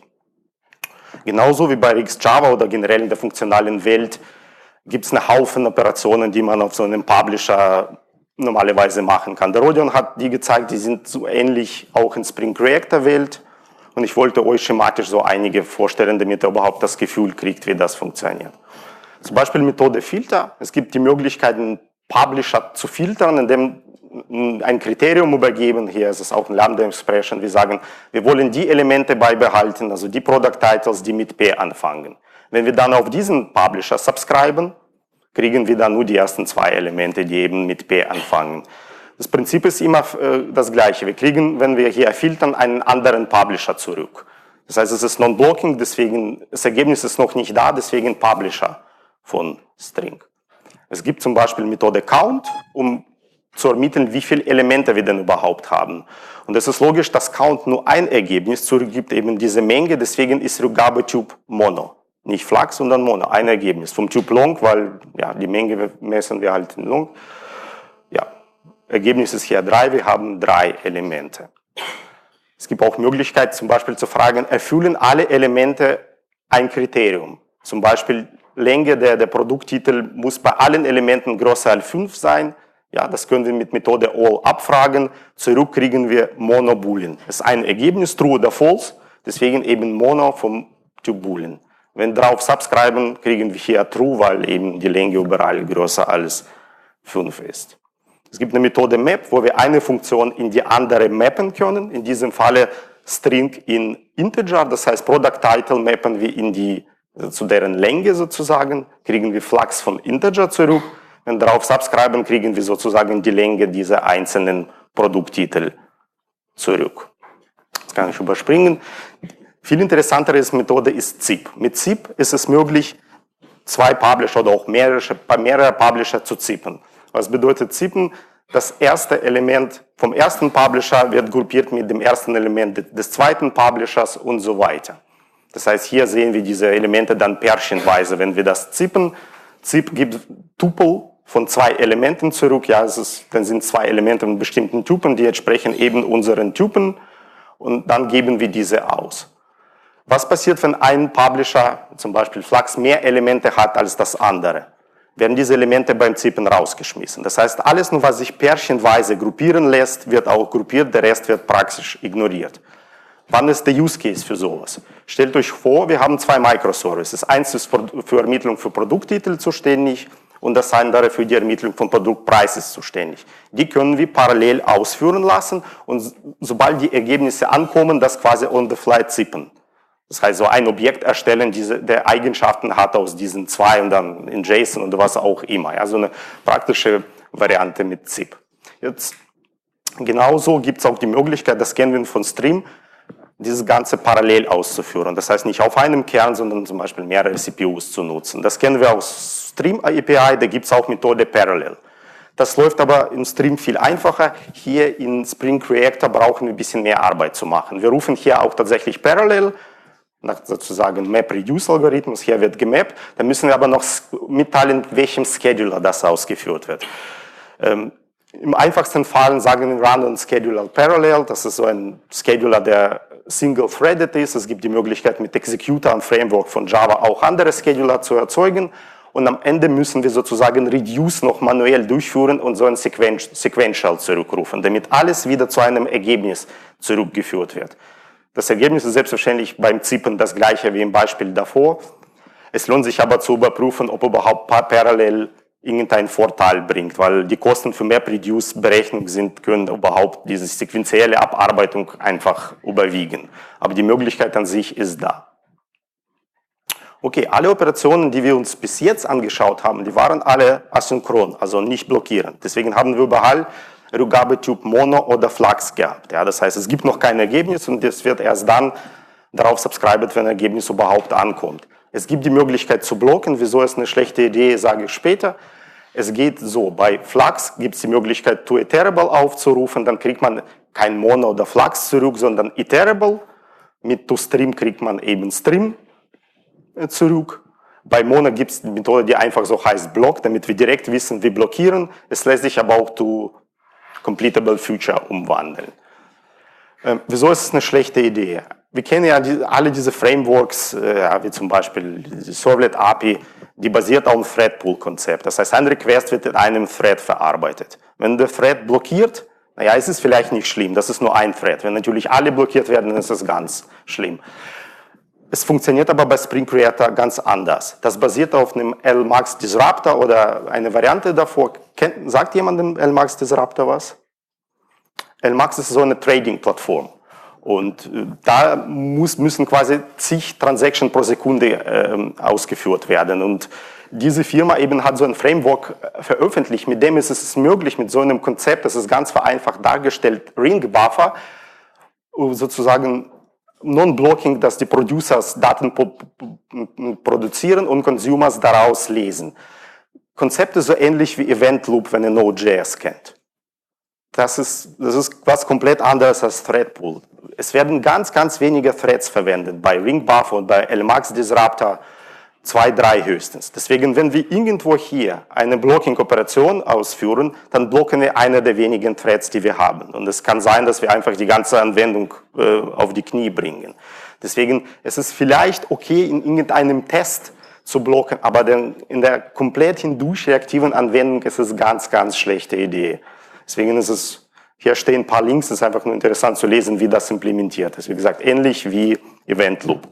Genauso wie bei RxJava oder generell in der funktionalen Welt gibt es einen Haufen Operationen, die man auf so einem Publisher normalerweise machen kann. Der Rodion hat die gezeigt, die sind so ähnlich auch in Spring Reactor Welt und ich wollte euch schematisch so einige vorstellen, damit ihr überhaupt das Gefühl kriegt, wie das funktioniert. Zum Beispiel Methode Filter. Es gibt die Möglichkeit, einen Publisher zu filtern, indem ein Kriterium übergeben. Hier ist es auch ein Lambda-Expression. Wir sagen, wir wollen die Elemente beibehalten, also die Product Titles, die mit P anfangen. Wenn wir dann auf diesen Publisher subscriben, kriegen wir dann nur die ersten 2 Elemente, die eben mit P anfangen. Das Prinzip ist immer das gleiche. Wir kriegen, wenn wir hier filtern, einen anderen Publisher zurück. Das heißt, es ist Non-Blocking, deswegen, das Ergebnis ist noch nicht da, deswegen Publisher von String. Es gibt zum Beispiel Methode Count, um zu ermitteln, wie viele Elemente wir denn überhaupt haben. Und es ist logisch, dass Count nur ein Ergebnis zurückgibt, eben diese Menge, deswegen ist Rückgabetyp Mono. Nicht Flux, sondern Mono, ein Ergebnis. Vom Typ Long, weil ja, die Menge messen wir halt in Long. Ja, Ergebnis ist hier 3, wir haben 3 Elemente. Es gibt auch Möglichkeit, zum Beispiel zu fragen, erfüllen alle Elemente ein Kriterium? Zum Beispiel Länge der Produkttitel muss bei allen Elementen größer als 5 sein. Ja, das können wir mit Methode All abfragen. Zurück kriegen wir Mono Boolean. Es ist ein Ergebnis, True oder False, deswegen eben Mono vom Typ Boolean. Wenn wir drauf subscriben, kriegen wir hier True, weil eben die Länge überall größer als 5 ist. Es gibt eine Methode Map, wo wir eine Funktion in die andere mappen können. In diesem Falle String in Integer, das heißt Product Title mappen wir zu deren Länge sozusagen, kriegen wir Flux von Integer zurück. Wenn wir drauf subscriben, kriegen wir sozusagen die Länge dieser einzelnen Produkttitel zurück. Das kann ich überspringen. Viel interessantere Methode ist ZIP. Mit ZIP ist es möglich, 2 Publisher oder auch mehrere Publisher zu zippen. Was bedeutet zippen? Das erste Element vom ersten Publisher wird gruppiert mit dem ersten Element des zweiten Publishers und so weiter. Das heißt, hier sehen wir diese Elemente dann pärchenweise, wenn wir das zippen. ZIP gibt Tupel von 2 Elementen zurück. Ja, dann sind 2 Elemente mit bestimmten Typen, die entsprechen eben unseren Typen und dann geben wir diese aus. Was passiert, wenn ein Publisher, zum Beispiel Flux, mehr Elemente hat als das andere? Werden diese Elemente beim Zippen rausgeschmissen. Das heißt, alles nur, was sich pärchenweise gruppieren lässt, wird auch gruppiert, der Rest wird praktisch ignoriert. Wann ist der Use Case für sowas? Stellt euch vor, wir haben 2 Microservices. Eins ist für Ermittlung für Produkttitel zuständig und das andere für die Ermittlung von Produktpreises zuständig. Die können wir parallel ausführen lassen und sobald die Ergebnisse ankommen, das quasi on the fly zippen. Das heißt, so ein Objekt erstellen, der Eigenschaften hat aus diesen zwei und dann in JSON oder was auch immer. Ja, so eine praktische Variante mit ZIP. Jetzt genauso gibt es auch die Möglichkeit, das kennen wir von Stream, dieses Ganze parallel auszuführen. Das heißt nicht auf einem Kern, sondern zum Beispiel mehrere CPUs zu nutzen. Das kennen wir aus Stream API, da gibt es auch Methode Parallel. Das läuft aber im Stream viel einfacher. Hier in Spring Reactor brauchen wir ein bisschen mehr Arbeit zu machen. Wir rufen hier auch tatsächlich Parallel, nach sozusagen Map-Reduce-Algorithmus, hier wird gemappt. Da müssen wir aber noch mitteilen, welchem Scheduler das ausgeführt wird. Im einfachsten Fall sagen wir Run on Scheduler Parallel. Das ist so ein Scheduler, der single-threaded ist. Es gibt die Möglichkeit, mit Executor und Framework von Java auch andere Scheduler zu erzeugen. Und am Ende müssen wir sozusagen Reduce noch manuell durchführen und so ein Sequential zurückrufen, damit alles wieder zu einem Ergebnis zurückgeführt wird. Das Ergebnis ist selbstverständlich beim Zippen das gleiche wie im Beispiel davor. Es lohnt sich aber zu überprüfen, ob überhaupt parallel irgendeinen Vorteil bringt, weil die Kosten für MapReduce-Berechnung können überhaupt diese sequenzielle Abarbeitung einfach überwiegen. Aber die Möglichkeit an sich ist da. Okay, alle Operationen, die wir uns bis jetzt angeschaut haben, die waren alle asynchron, also nicht blockierend. Deswegen haben wir überall Rückgabetyp Mono oder Flux gehabt. Ja, das heißt, es gibt noch kein Ergebnis und es wird erst dann darauf subscribed, wenn ein Ergebnis überhaupt ankommt. Es gibt die Möglichkeit zu blocken. Wieso ist eine schlechte Idee, sage ich später. Es geht so, bei Flux gibt es die Möglichkeit, toIterable aufzurufen, dann kriegt man kein Mono oder Flux zurück, sondern iterable. Mit toStream kriegt man eben Stream zurück. Bei Mono gibt es die Methode, die einfach so heißt Block, damit wir direkt wissen, wir blockieren. Es lässt sich aber auch to Completable Future umwandeln. Wieso ist es eine schlechte Idee? Wir kennen ja alle diese Frameworks, wie zum Beispiel die Servlet API, die basiert auf dem Thread-Pool-Konzept. Das heißt, ein Request wird in einem Thread verarbeitet. Wenn der Thread blockiert, naja, ist es vielleicht nicht schlimm, das ist nur ein Thread. Wenn natürlich alle blockiert werden, dann ist es ganz schlimm. Es funktioniert aber bei Spring Reactor ganz anders. Das basiert auf einem LMAX Disruptor oder eine Variante davor. Sagt jemandem LMAX Disruptor was? LMAX ist so eine Trading-Plattform. Und da müssen quasi zig Transactions pro Sekunde ausgeführt werden. Und diese Firma eben hat so ein Framework veröffentlicht, mit dem ist es möglich, mit so einem Konzept, das ist ganz vereinfacht dargestellt, Ring-Buffer, sozusagen Non-Blocking, dass die Producers Daten produzieren und Consumers daraus lesen. Konzepte so ähnlich wie Event Loop, wenn ihr Node.js kennt. Das ist was komplett anderes als Thread Pool. Es werden ganz wenige Threads verwendet, bei Ring Buffer und bei LMAX Disruptor 2, 3 höchstens. Deswegen, wenn wir irgendwo hier eine Blocking-Operation ausführen, dann blocken wir eine der wenigen Threads, die wir haben. Und es kann sein, dass wir einfach die ganze Anwendung auf die Knie bringen. Deswegen ist es vielleicht okay, in irgendeinem Test zu blocken, aber in der komplett hindurchreaktiven Anwendung ist es ganz schlechte Idee. Deswegen ist es, hier stehen ein paar Links, es ist einfach nur interessant zu lesen, wie das implementiert ist. Wie gesagt, ähnlich wie Event Loop.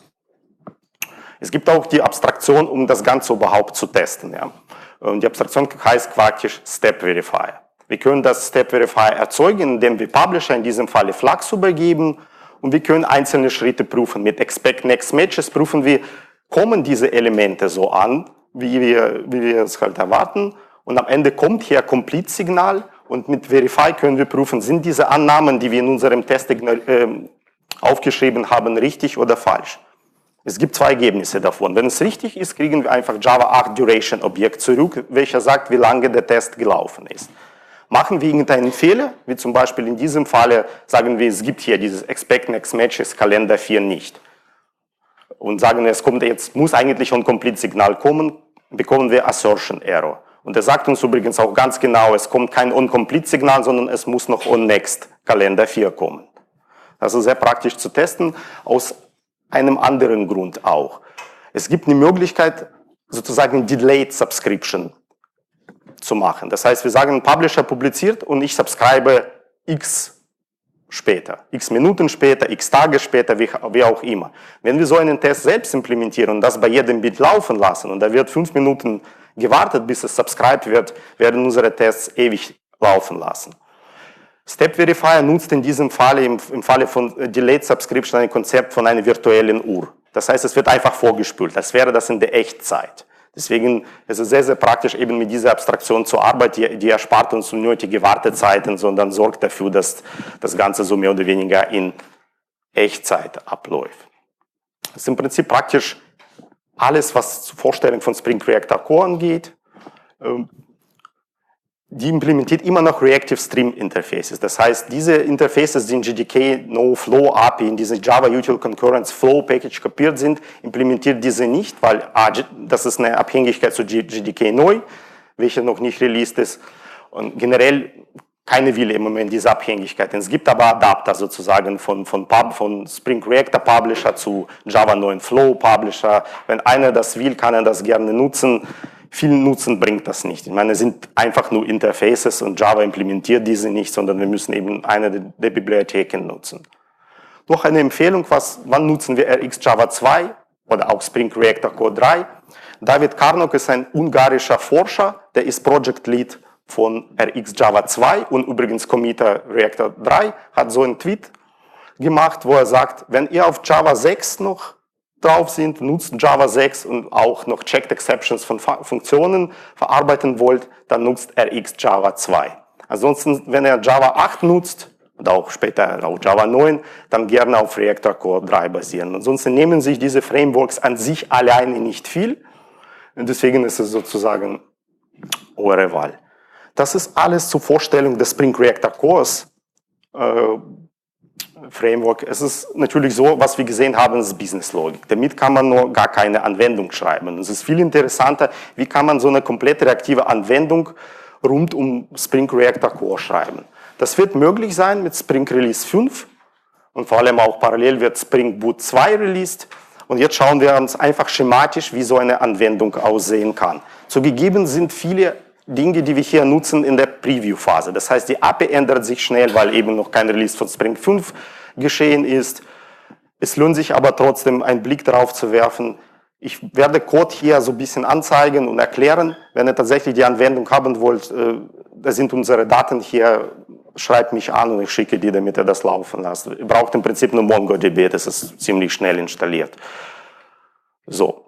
Es gibt auch die Abstraktion, um das Ganze überhaupt zu testen. Ja. Und die Abstraktion heißt praktisch Step Verifier. Wir können das Step Verifier erzeugen, indem wir Publisher, in diesem Falle Flux, übergeben und wir können einzelne Schritte prüfen. Mit Expect Next Matches prüfen wir, kommen diese Elemente so an, wie wir es halt erwarten, und am Ende kommt hier Complete-Signal und mit Verify können wir prüfen, sind diese Annahmen, die wir in unserem Test aufgeschrieben haben, richtig oder falsch. Es gibt zwei Ergebnisse davon. Wenn es richtig ist, kriegen wir einfach Java 8 Duration Objekt zurück, welcher sagt, wie lange der Test gelaufen ist. Machen wir irgendeinen Fehler, wie zum Beispiel in diesem Falle, sagen wir, es gibt hier dieses Expect Next Matches Kalender 4 nicht. Und sagen wir, es kommt jetzt, muss eigentlich ein Complete-Signal kommen, bekommen wir Assertion Error. Und er sagt uns übrigens auch ganz genau, es kommt kein On-Complete-Signal, sondern es muss noch On-Next Kalender 4 kommen. Das ist sehr praktisch zu testen, aus einem anderen Grund auch. Es gibt eine Möglichkeit, sozusagen Delayed Subscription zu machen. Das heißt, wir sagen, ein Publisher publiziert und ich subscribe x später, x Minuten später, x Tage später, wie auch immer. Wenn wir so einen Test selbst implementieren und das bei jedem Bit laufen lassen und da wird 5 Minuten gewartet, bis es subscribed wird, werden unsere Tests ewig laufen lassen. Step Verifier nutzt in diesem Falle, im Falle von Delayed Subscription, ein Konzept von einer virtuellen Uhr. Das heißt, es wird einfach vorgespült, als wäre das in der Echtzeit. Deswegen ist es sehr, sehr praktisch, eben mit dieser Abstraktion zu arbeiten, die erspart uns unnötige Wartezeiten, sondern sorgt dafür, dass das Ganze so mehr oder weniger in Echtzeit abläuft. Das ist im Prinzip praktisch alles, was zur Vorstellung von Spring Reactor Core angeht. Die implementiert immer noch Reactive Stream Interfaces. Das heißt, diese Interfaces, die in GDK No-Flow API, in diese Java Util Concurrence Flow Package kopiert sind, implementiert diese nicht, weil das ist eine Abhängigkeit zu GDK neu, welche noch nicht released ist. Und generell keine will im Moment diese Abhängigkeiten. Es gibt aber Adapter sozusagen von Spring Reactor Publisher zu Java 9 Flow Publisher. Wenn einer das will, kann er das gerne nutzen. Viel Nutzen bringt das nicht. Ich meine, es sind einfach nur Interfaces und Java implementiert diese nicht, sondern wir müssen eben eine der Bibliotheken nutzen. Noch eine Empfehlung, wann nutzen wir RxJava 2 oder auch Spring Reactor Core 3? David Karnok ist ein ungarischer Forscher, der ist Project Lead von RxJava 2 und übrigens Committer Reactor 3, hat so einen Tweet gemacht, wo er sagt, wenn ihr auf Java 6 noch drauf sind, nutzt Java 6 und auch noch Checked Exceptions von Funktionen verarbeiten wollt, dann nutzt RxJava 2. Ansonsten, wenn ihr Java 8 nutzt, und auch später auch Java 9, dann gerne auf Reactor Core 3 basieren. Ansonsten nehmen sich diese Frameworks an sich alleine nicht viel. Und deswegen ist es sozusagen eure Wahl. Das ist alles zur Vorstellung des Spring Reactor Cores Framework. Es ist natürlich so, was wir gesehen haben, ist Business Logik. Damit kann man nur gar keine Anwendung schreiben. Es ist viel interessanter, wie kann man so eine komplett reaktive Anwendung rund um Spring Reactor Core schreiben. Das wird möglich sein mit Spring Release 5 und vor allem auch parallel wird Spring Boot 2 released. Und jetzt schauen wir uns einfach schematisch, wie so eine Anwendung aussehen kann. Zugegeben sind viele Dinge, die wir hier nutzen in der Preview-Phase. Das heißt, die API ändert sich schnell, weil eben noch kein Release von Spring 5 geschehen ist. Es lohnt sich aber trotzdem, einen Blick darauf zu werfen. Ich werde Code hier so ein bisschen anzeigen und erklären. Wenn ihr tatsächlich die Anwendung haben wollt, da sind unsere Daten hier, schreibt mich an und ich schicke die, damit ihr das laufen lasst. Ihr braucht im Prinzip nur MongoDB, das ist ziemlich schnell installiert. So.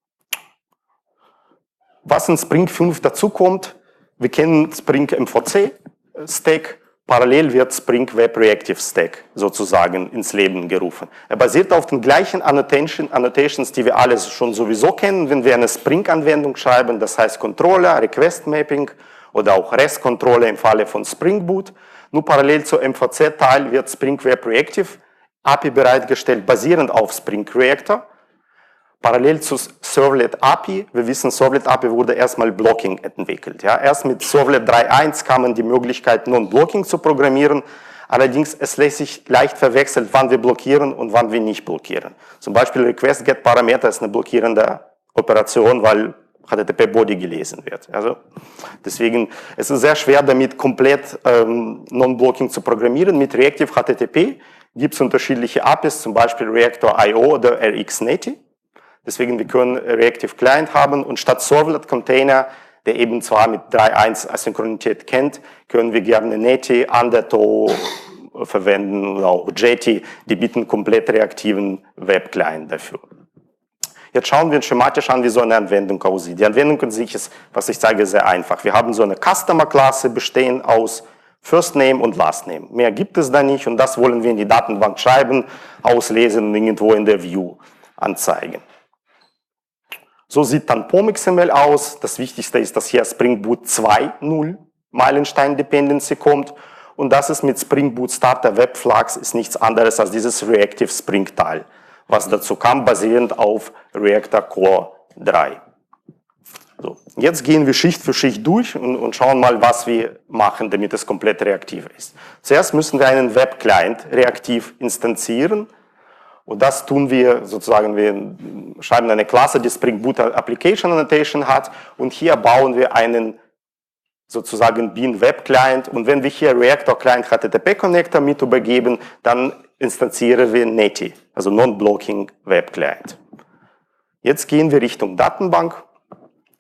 Was in Spring 5 dazu kommt, wir kennen Spring MVC Stack, parallel wird Spring Web Reactive Stack sozusagen ins Leben gerufen. Er basiert auf den gleichen Annotations, die wir alle schon sowieso kennen, wenn wir eine Spring-Anwendung schreiben, das heißt Controller, Request Mapping oder auch REST Controller im Falle von Spring Boot. Nur parallel zur MVC-Teil wird Spring Web Reactive API bereitgestellt, basierend auf Spring Reactor. Parallel zu Servlet API, wir wissen, Servlet API wurde erstmal Blocking entwickelt. Ja. Erst mit Servlet 3.1 kam man die Möglichkeit, Non-Blocking zu programmieren. Allerdings, es lässt sich leicht verwechseln, wann wir blockieren und wann wir nicht blockieren. Zum Beispiel Request-Get-Parameter ist eine blockierende Operation, weil HTTP-Body gelesen wird. Also deswegen ist es sehr schwer, damit komplett Non-Blocking zu programmieren. Mit Reactive HTTP gibt es unterschiedliche APIs, zum Beispiel Reactor.io oder RxNeti. Deswegen, wir können Reactive Client haben und statt Servlet Container, der eben zwar mit 3.1 Asynchronität kennt, können wir gerne Neti, Undertow verwenden oder auch Jetty, die bieten komplett reaktiven Web-Client dafür. Jetzt schauen wir uns schematisch an, wie so eine Anwendung aussieht. Die Anwendung an sich ist, was ich zeige, sehr einfach. Wir haben so eine Customer-Klasse bestehend aus First Name und Last Name. Mehr gibt es da nicht und das wollen wir in die Datenbank schreiben, auslesen und irgendwo in der View anzeigen. So sieht dann POM-XML aus. Das Wichtigste ist, dass hier Spring Boot 2.0 Meilenstein Dependency kommt. Und das ist mit Spring Boot Starter Web Flux ist nichts anderes als dieses Reactive Spring Teil, was dazu kam, basierend auf Reactor Core 3. So, jetzt gehen wir Schicht für Schicht durch und schauen mal, was wir machen, damit es komplett reaktiv ist. Zuerst müssen wir einen Web-Client reaktiv instanzieren. Und das tun wir sozusagen, wir schreiben eine Klasse, die Spring Boot Application Annotation hat und hier bauen wir einen sozusagen Bean Web Client und wenn wir hier Reactor Client HTTP Connector mit übergeben, dann instanzieren wir Neti, also Non-Blocking Web Client. Jetzt gehen wir Richtung Datenbank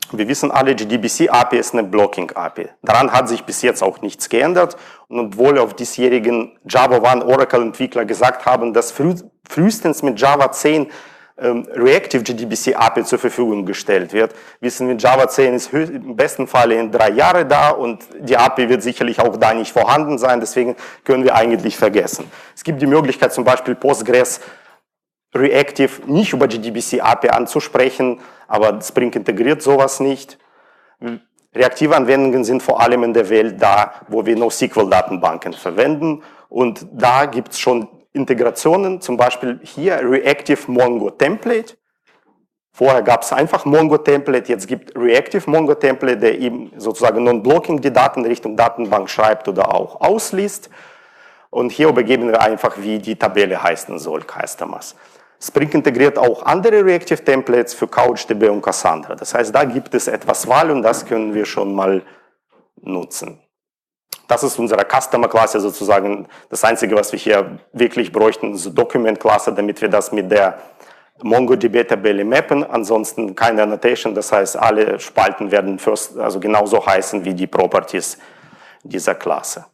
Wir wissen alle, JDBC-API ist eine Blocking-API. Daran hat sich bis jetzt auch nichts geändert. Und obwohl auf diesjährigen Java 1 Oracle-Entwickler gesagt haben, dass frühestens mit Java 10 Reactive JDBC-API zur Verfügung gestellt wird, wissen wir, Java 10 ist im besten Fall in 3 Jahren da und die API wird sicherlich auch da nicht vorhanden sein, deswegen können wir eigentlich vergessen. Es gibt die Möglichkeit, zum Beispiel Postgres Reactive nicht über JDBC-API anzusprechen, aber Spring integriert sowas nicht. Reaktive Anwendungen sind vor allem in der Welt da, wo wir NoSQL-Datenbanken verwenden und da gibt es schon Integrationen, zum Beispiel hier Reactive Mongo Template. Vorher gab es einfach Mongo Template, jetzt gibt Reactive Mongo Template, der eben sozusagen non-blocking die Daten Richtung Datenbank schreibt oder auch ausliest. Und hier übergeben wir einfach, wie die Tabelle heißen soll, Customers. Spring integriert auch andere Reactive Templates für CouchDB und Cassandra. Das heißt, da gibt es etwas Wahl und das können wir schon mal nutzen. Das ist unsere Customer-Klasse sozusagen. Das Einzige, was wir hier wirklich bräuchten, ist Document-Klasse, damit wir das mit der MongoDB-Tabelle mappen. Ansonsten keine Annotation, das heißt, alle Spalten werden also genauso heißen wie die Properties dieser Klasse.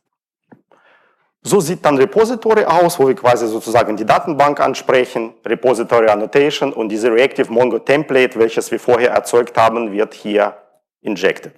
So sieht dann Repository aus, wo wir quasi sozusagen die Datenbank ansprechen, Repository Annotation und diese Reactive Mongo Template, welches wir vorher erzeugt haben, wird hier injected.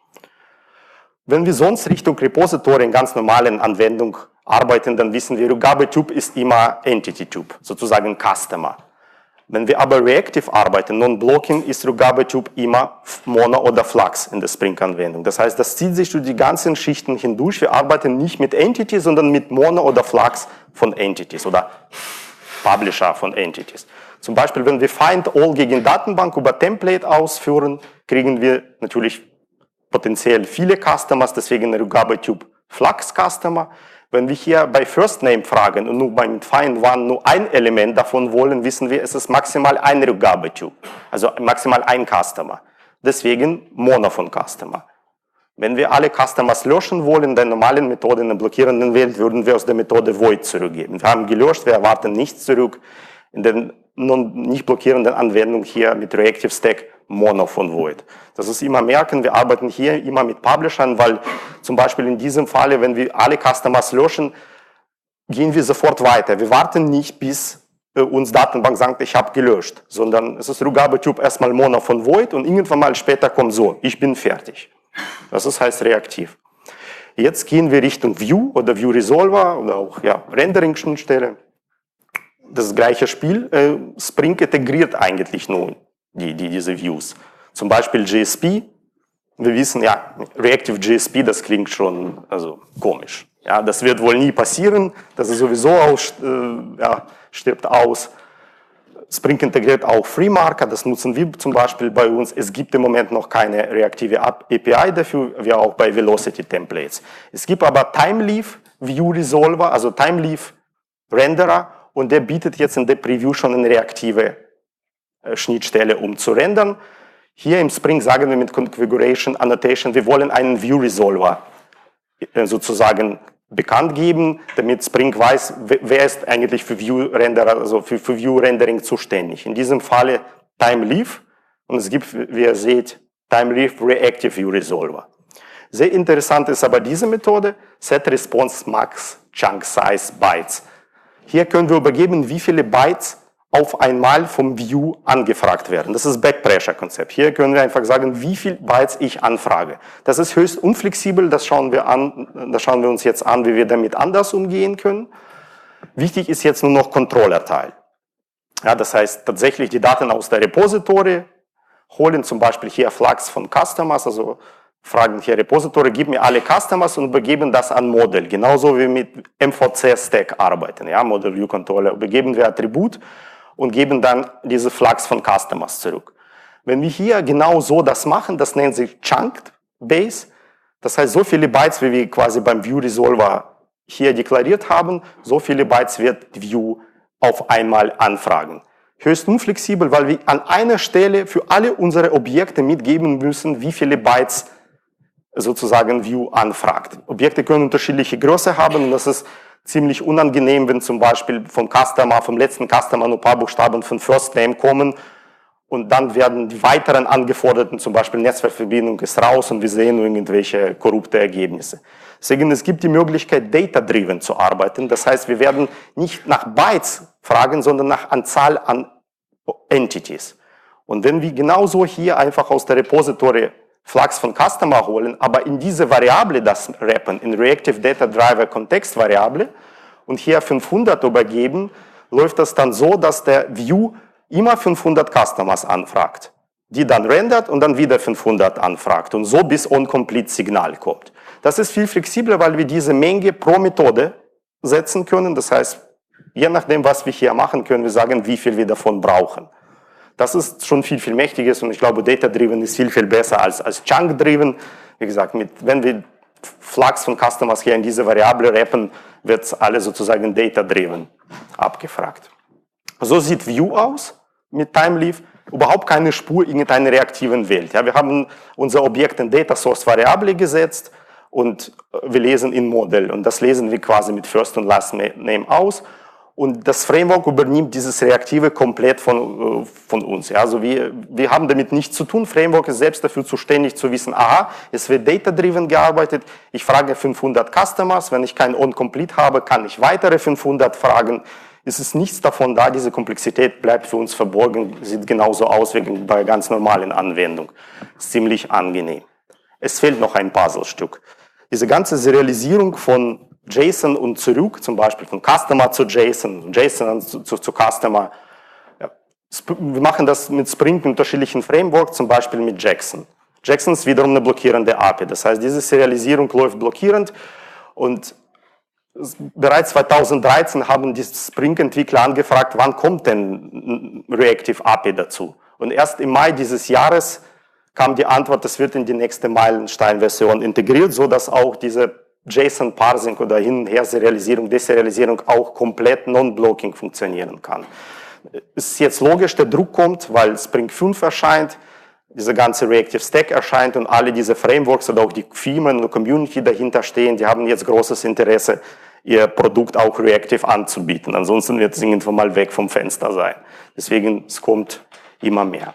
Wenn wir sonst Richtung Repository in ganz normalen Anwendung arbeiten, dann wissen wir, Rückgabetyp ist immer Entity-Typ, sozusagen Customer. Wenn wir aber reactive arbeiten, Non-Blocking, ist Rückgabetyp immer Mono oder Flux in der Spring-Anwendung. Das heißt, das zieht sich durch die ganzen Schichten hindurch. Wir arbeiten nicht mit Entities, sondern mit Mono oder Flux von Entities oder Publisher von Entities. Zum Beispiel, wenn wir Find All gegen Datenbank über Template ausführen, kriegen wir natürlich potenziell viele Customers, deswegen Rückgabetyp Flux Customer. Wenn wir hier bei First Name fragen und nur beim Find One nur ein Element davon wollen, wissen wir, es ist maximal ein Rückgabetyp, also maximal ein Customer. Deswegen Mono von Customer. Wenn wir alle Customers löschen wollen, in der normalen Methode in der blockierenden Welt, würden wir aus der Methode Void zurückgeben. Wir haben gelöscht, wir erwarten nichts zurück. In der nicht blockierenden Anwendung hier mit Reactive Stack Mono von Void. Das ist immer merken, wir arbeiten hier immer mit Publishern, weil zum Beispiel in diesem Falle, wenn wir alle Customers löschen, gehen wir sofort weiter. Wir warten nicht, bis uns Datenbank sagt, ich habe gelöscht, sondern es ist Rückgabetyp erstmal Mono von Void und irgendwann mal später kommt so, ich bin fertig. Das heißt reaktiv. Jetzt gehen wir Richtung View oder View Resolver oder auch Rendering-Schnittstelle. Das gleiche Spiel. Spring integriert eigentlich nur diese Views. Zum Beispiel GSP. Wir wissen, ja, Reactive GSP, das klingt schon komisch. Ja, das wird wohl nie passieren. Das ist sowieso stirbt aus. Spring integriert auch FreeMarker, das nutzen wir zum Beispiel bei uns. Es gibt im Moment noch keine reaktive API dafür, wie auch bei Velocity Templates. Es gibt aber TimeLeaf View Resolver, also TimeLeaf Renderer, und der bietet jetzt in der Preview schon eine reaktive Schnittstelle, um zu rendern. Hier im Spring sagen wir mit Configuration Annotation, wir wollen einen View Resolver sozusagen bekannt geben, damit Spring weiß, wer ist eigentlich für View Renderer, also für View Rendering zuständig. In diesem Falle TimeLeaf und es gibt, wie ihr seht, TimeLeaf Reactive View Resolver. Sehr interessant ist aber diese Methode, Set Response Max Chunk Size Bytes. Hier können wir übergeben, wie viele Bytes auf einmal vom View angefragt werden. Das ist Backpressure-Konzept. Hier können wir einfach sagen, wie viel Bytes ich anfrage. Das ist höchst unflexibel, das schauen wir uns jetzt an, wie wir damit anders umgehen können. Wichtig ist jetzt nur noch Controller-Teil. Ja, das heißt tatsächlich die Daten aus der Repository holen, zum Beispiel hier Flux von Customers, also fragen hier Repository, gib mir alle Customers und übergeben das an Model. Genauso wie wir mit MVC-Stack arbeiten, ja, Model View Controller. Übergeben wir Attribut und geben dann diese Flux von Customers zurück. Wenn wir hier genau so das machen, das nennt sich Chunked Base, das heißt, so viele Bytes, wie wir quasi beim View Resolver hier deklariert haben, so viele Bytes wird die View auf einmal anfragen. Höchst unflexibel, weil wir an einer Stelle für alle unsere Objekte mitgeben müssen, wie viele Bytes sozusagen View anfragt. Objekte können unterschiedliche Größe haben und das ist ziemlich unangenehm, wenn zum Beispiel vom letzten Customer nur ein paar Buchstaben von First Name kommen und dann werden die weiteren angeforderten, zum Beispiel Netzwerkverbindung ist raus und wir sehen irgendwelche korrupte Ergebnisse. Deswegen, es gibt die Möglichkeit, data-driven zu arbeiten. Das heißt, wir werden nicht nach Bytes fragen, sondern nach Anzahl an Entities. Und wenn wir genauso hier einfach aus der Repository Flux von Customer holen, aber in diese Variable das rappen, in Reactive Data Driver Kontextvariable und hier 500 übergeben, läuft das dann so, dass der View immer 500 Customers anfragt, die dann rendert und dann wieder 500 anfragt und so bis On-Complete-Signal kommt. Das ist viel flexibler, weil wir diese Menge pro Methode setzen können. Das heißt, je nachdem, was wir hier machen, können wir sagen, wie viel wir davon brauchen. Das ist schon viel, viel mächtiges und ich glaube, Data-Driven ist viel, viel besser als Chunk-Driven. Wie gesagt, wenn wir Flux von Customers hier in diese Variable rappen, wird es alle sozusagen Data-Driven abgefragt. So sieht View aus mit TimeLeaf. Überhaupt keine Spur irgendeiner reaktiven Welt. Ja, wir haben unser Objekt in Data Source Variable gesetzt und wir lesen in Model und das lesen wir quasi mit First und Last Name aus. Und das Framework übernimmt dieses Reaktive komplett von uns. Ja, also wir haben damit nichts zu tun. Framework ist selbst dafür zuständig zu wissen, aha, es wird data-driven gearbeitet. Ich frage 500 Customers. Wenn ich kein On-Complete habe, kann ich weitere 500 fragen. Es ist nichts davon da. Diese Komplexität bleibt für uns verborgen. Sieht genauso aus wie bei ganz normalen Anwendungen. Ist ziemlich angenehm. Es fehlt noch ein Puzzlestück. Diese ganze Serialisierung von JSON und zurück, zum Beispiel von Customer zu JSON, JSON zu Customer. Ja. Wir machen das mit Spring mit unterschiedlichen Frameworks, zum Beispiel mit Jackson. Jackson ist wiederum eine blockierende API. Das heißt, diese Serialisierung läuft blockierend und bereits 2013 haben die Spring-Entwickler angefragt, wann kommt denn Reactive API dazu? Und erst im Mai dieses Jahres kam die Antwort, das wird in die nächste Meilenstein-Version integriert, sodass auch diese JSON-Parsing oder Hin- und Her-Serialisierung, Deserialisierung auch komplett non-blocking funktionieren kann. Es ist jetzt logisch, der Druck kommt, weil Spring 5 erscheint, dieser ganze Reactive Stack erscheint und alle diese Frameworks oder auch die Firmen und Community dahinter stehen, die haben jetzt großes Interesse, ihr Produkt auch reactive anzubieten. Ansonsten wird es irgendwann mal weg vom Fenster sein. Deswegen, es kommt immer mehr.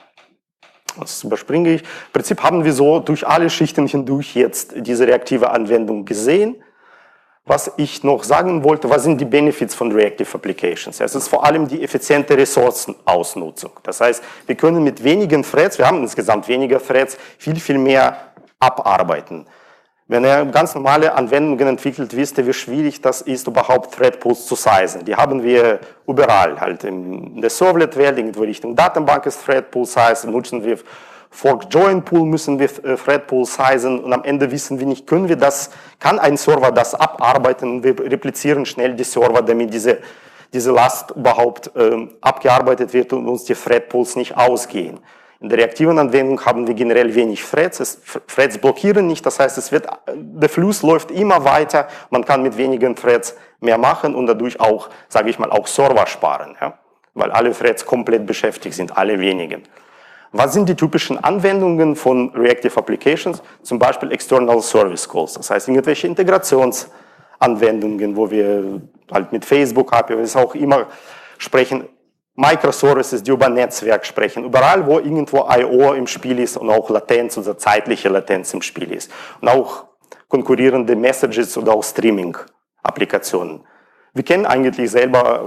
Das überspringe ich. Im Prinzip haben wir so durch alle Schichten hindurch jetzt diese reaktive Anwendung gesehen. Was ich noch sagen wollte, was sind die Benefits von Reactive Applications? Es ist vor allem die effiziente Ressourcenausnutzung. Das heißt, wir können mit wenigen Threads, wir haben insgesamt weniger Threads, viel, viel mehr abarbeiten. Wenn ihr ganz normale Anwendungen entwickelt, wisst ihr, wie schwierig das ist, überhaupt Thread-Pools zu sizen. Die haben wir überall, halt in der Servlet-Welt, irgendwo Richtung Datenbank ist Thread-Pool-Size, nutzen wir Fork-Join-Pool, müssen wir Thread-Pool sizen und am Ende wissen wir nicht, können wir das, kann ein Server das abarbeiten und wir replizieren schnell die Server, damit diese Last überhaupt abgearbeitet wird und uns die Thread-Pools nicht ausgehen. In der reaktiven Anwendung haben wir generell wenig Threads. Threads blockieren nicht, das heißt, der Fluss läuft immer weiter. Man kann mit wenigen Threads mehr machen und dadurch auch, sage ich mal, auch Server sparen, ja? Weil alle Threads komplett beschäftigt sind, alle wenigen. Was sind die typischen Anwendungen von Reactive Applications? Zum Beispiel External Service Calls, das heißt irgendwelche Integrationsanwendungen, wo wir halt mit Facebook, APIs auch immer sprechen. Microservices, die über Netzwerk sprechen, überall, wo irgendwo I/O im Spiel ist und auch Latenz oder zeitliche Latenz im Spiel ist. Und auch konkurrierende Messages oder auch Streaming-Applikationen. Wir kennen eigentlich selber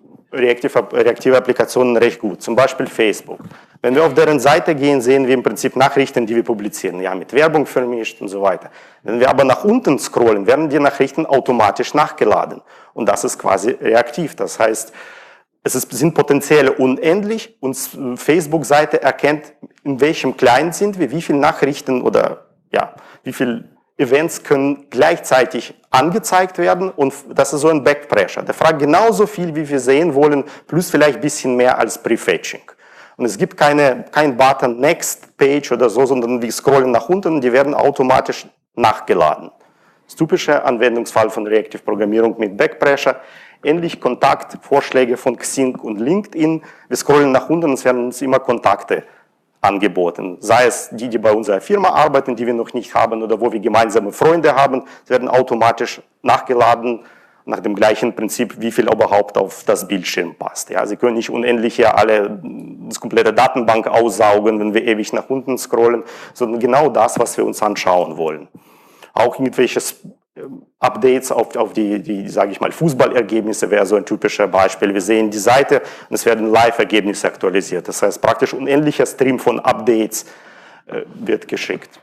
reaktive Applikationen recht gut, zum Beispiel Facebook. Wenn wir auf deren Seite gehen, sehen wir im Prinzip Nachrichten, die wir publizieren, ja, mit Werbung vermischt und so weiter. Wenn wir aber nach unten scrollen, werden die Nachrichten automatisch nachgeladen. Und das ist quasi reaktiv, das heißt, sind Potenziale unendlich und Facebook-Seite erkennt, in welchem Client sind wir, wie viele Nachrichten oder ja, wie viele Events können gleichzeitig angezeigt werden und das ist so ein Backpressure. Der fragt genauso viel, wie wir sehen wollen, plus vielleicht ein bisschen mehr als Prefetching. Und es gibt kein Button Next Page oder so, sondern wir scrollen nach unten und die werden automatisch nachgeladen. Das typische Anwendungsfall von Reactive Programmierung mit Backpressure. Ähnlich Kontaktvorschläge von Xing und LinkedIn. Wir scrollen nach unten und es werden uns immer Kontakte angeboten. Sei es die, die bei unserer Firma arbeiten, die wir noch nicht haben oder wo wir gemeinsame Freunde haben, sie werden automatisch nachgeladen nach dem gleichen Prinzip, wie viel überhaupt auf das Bildschirm passt. Ja, Sie können nicht unendlich hier alle das komplette Datenbank aussaugen, wenn wir ewig nach unten scrollen, sondern genau das, was wir uns anschauen wollen. Auch irgendwelche Updates auf die sage ich mal, Fußballergebnisse wäre so ein typischer Beispiel. Wir sehen die Seite und es werden Live-Ergebnisse aktualisiert. Das heißt, praktisch unendlicher Stream von Updates wird geschickt.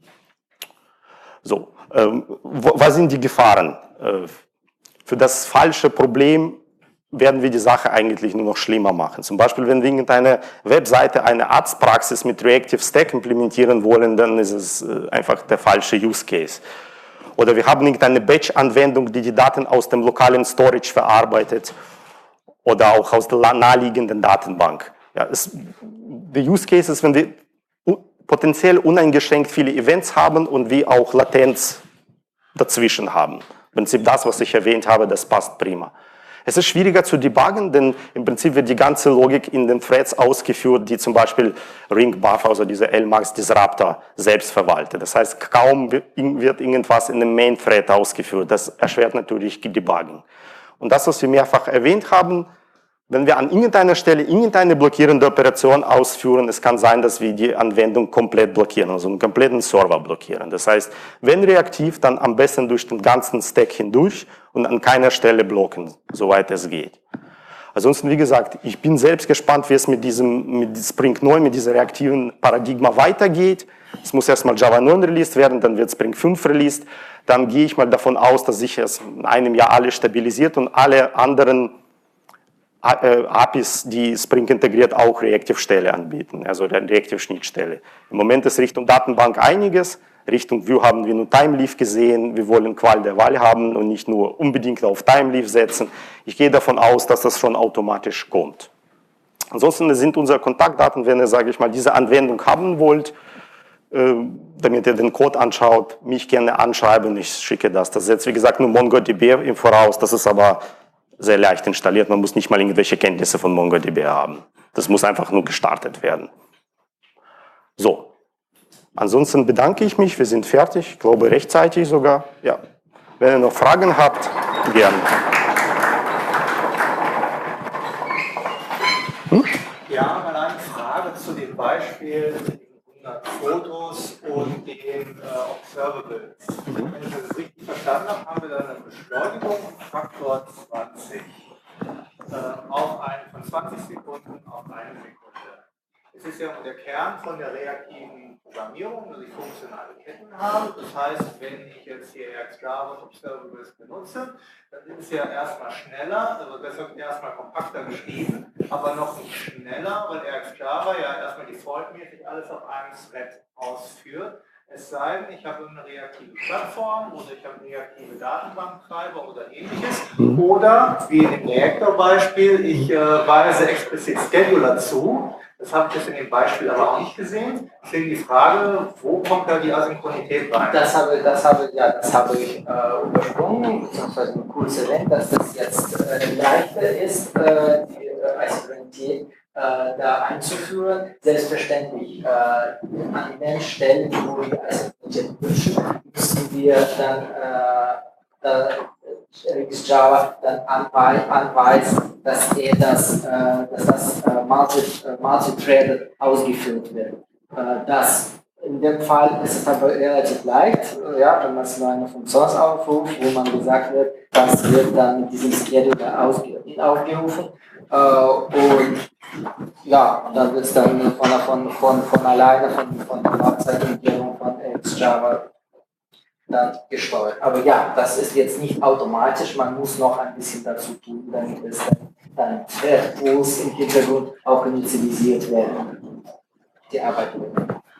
So, was sind die Gefahren? Für das falsche Problem werden wir die Sache eigentlich nur noch schlimmer machen. Zum Beispiel, wenn wir irgendeine Webseite, eine Arztpraxis mit Reactive Stack implementieren wollen, dann ist es einfach der falsche Use Case. Oder wir haben irgendeine Batch-Anwendung, die die Daten aus dem lokalen Storage verarbeitet oder auch aus der naheliegenden Datenbank. Ja, der Use Case ist, wenn wir potenziell uneingeschränkt viele Events haben und wir auch Latenz dazwischen haben. Im Prinzip das, was ich erwähnt habe, das passt prima. Es ist schwieriger zu debuggen, denn im Prinzip wird die ganze Logik in den Threads ausgeführt, die zum Beispiel Ring Buffer, also diese LMAX Disruptor, selbst verwaltet. Das heißt, kaum wird irgendwas in dem Main Thread ausgeführt. Das erschwert natürlich die Debuggen. Und das, was wir mehrfach erwähnt haben, wenn wir an irgendeiner Stelle irgendeine blockierende Operation ausführen, es kann sein, dass wir die Anwendung komplett blockieren, also einen kompletten Server blockieren. Das heißt, wenn reaktiv, dann am besten durch den ganzen Stack hindurch und an keiner Stelle blocken, soweit es geht. Ansonsten, wie gesagt, ich bin selbst gespannt, wie es mit Spring 9, mit diesem reaktiven Paradigma weitergeht. Es muss erstmal Java 9 released werden, dann wird Spring 5 released. Dann gehe ich mal davon aus, dass sich es in einem Jahr alles stabilisiert und alle anderen APIs, die Spring integriert, auch Reactive-Stelle anbieten, also Reactive-Schnittstelle. Im Moment ist Richtung Datenbank einiges, Richtung View haben wir nur Timeleaf gesehen, wir wollen Qual der Wahl haben und nicht nur unbedingt auf Timeleaf setzen. Ich gehe davon aus, dass das schon automatisch kommt. Ansonsten sind unsere Kontaktdaten, wenn ihr, sage ich mal, diese Anwendung haben wollt, damit ihr den Code anschaut, mich gerne anschreiben, ich schicke das. Das setzt, wie gesagt, nur MongoDB im Voraus, das ist aber sehr leicht installiert, man muss nicht mal irgendwelche Kenntnisse von MongoDB haben. Das muss einfach nur gestartet werden. So, ansonsten bedanke ich mich, wir sind fertig, ich glaube rechtzeitig sogar. Ja. Wenn ihr noch Fragen habt, gerne.
Ja, mal eine Frage zu dem Beispiel mit den 100 Fotos und den Observables. Wenn ich das richtig verstanden habe, haben wir da eine Beschleunigung Faktor 20 von 20 Sekunden auf eine Sekunde. Es ist ja der Kern von der reaktiven Programmierung, dass ich funktionale Ketten habe. Das heißt, wenn ich jetzt hier Java und Observables benutze, dann ist es ja erstmal schneller, also deshalb erstmal kompakter geschrieben, aber noch nicht schneller, weil Java ja erstmal defaultmäßig alles auf einem Thread ausführt. Es sei denn, ich habe eine reaktive Plattform oder ich habe reaktive Datenbanktreiber oder ähnliches. Oder, wie in dem Reactor-Beispiel, ich weise explizit Scheduler zu. Das habe ich jetzt in dem Beispiel aber auch nicht gesehen. Deswegen die Frage, wo kommt da die Asynchronität rein?
Das habe ich übersprungen, beziehungsweise nur kurz erwähnt, dass das jetzt leichter ist, die Asynchronität da einzuführen. Selbstverständlich an den Stellen, wo wir Asynchronität wünschen, müssen wir dann Java dann anweisen, dass das multi-threaded ausgeführt wird. In dem Fall ist es aber relativ leicht, ja, wenn man es nur eine Funktion aufruft, wo man gesagt wird, das wird dann mit diesem Scheduler aufgerufen. Und ja, dann wird es dann von alleine von der Laufzeitumgebung von Java dann gesteuert. Aber ja, das ist jetzt nicht automatisch, man muss noch ein bisschen dazu tun, damit es dann Tools im Hintergrund auch initialisiert werden. Die Arbeit wird.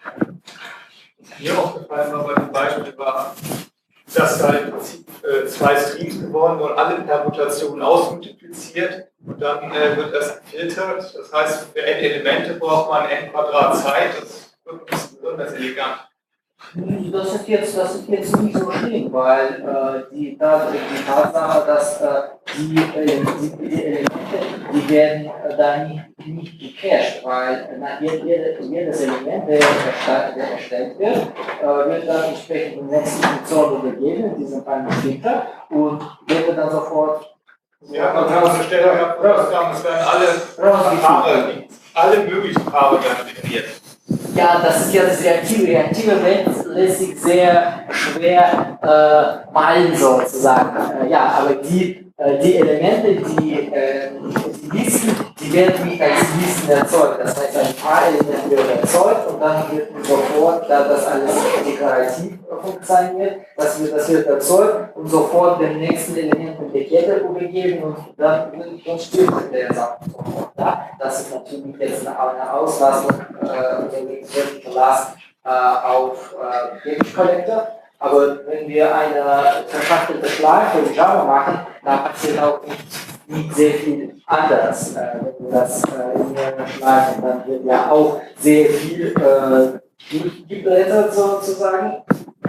Mir aufgefallen war bei dem Beispiel, dass da im Prinzip zwei Streams geworden wurden, alle per Mutation ausmultipliziert und dann wird das gefiltert. Das heißt, für n-Elemente braucht man n Quadrat Zeit, das wird ein bisschen besonders elegant.
Das ist jetzt nicht so schlimm, weil die Tatsache, dass die Elemente, die werden da nicht gecached, weil jedes Element, der erstellt wird, wird dann entsprechend in der nächsten Funktion übergeben, in diesem Fall mit Filter, und wird dann sofort
Ja, man kann eine Stelle gehabt, es werden alle
alle möglichen Parameter definiert.
Ja, das ist ja das Reaktive. Reaktive lässt sich sehr schwer malen sozusagen. Ja, aber die Elemente, die Listen, die werden nicht als Listen erzeugt. Das heißt, ein paar Elemente werden erzeugt und dann wird sofort, da das alles deklarativ funktioniert, das wird erzeugt und sofort dem nächsten Element in der Kette übergeben und dann stimmt der Sache sofort. Ja? Das ist natürlich jetzt eine Auslastung, wirklich Last auf Package Collector. Aber wenn wir eine verschachtelte Schleife in Java machen, dann passiert auch nicht sehr viel anders. Wenn wir das in einer Schleife, dann wird ja auch sehr viel durchgeblättert sozusagen.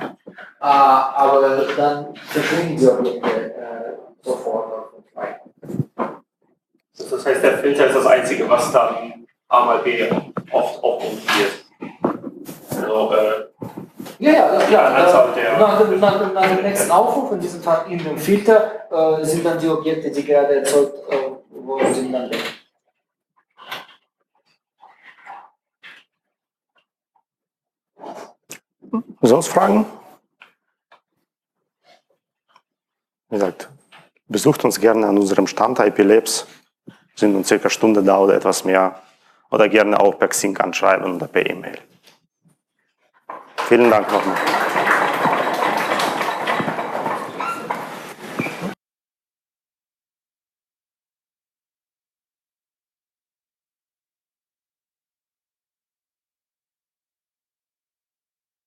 Aber dann verschwinden die Objekte sofort.
Das heißt, der Filter ist das Einzige, was dann A mal B oft auch funktioniert. Also,
Nach dem nächsten Aufruf, in diesem Fall in dem Filter, sind dann die Objekte, die gerade erzeugt wurden, sind dann weg.
Sonst Fragen? Wie gesagt, besucht uns gerne an unserem Stand IP Labs. Sind uns circa eine Stunde da oder etwas mehr. Oder gerne auch per Xing anschreiben oder per E-Mail. Vielen Dank nochmal.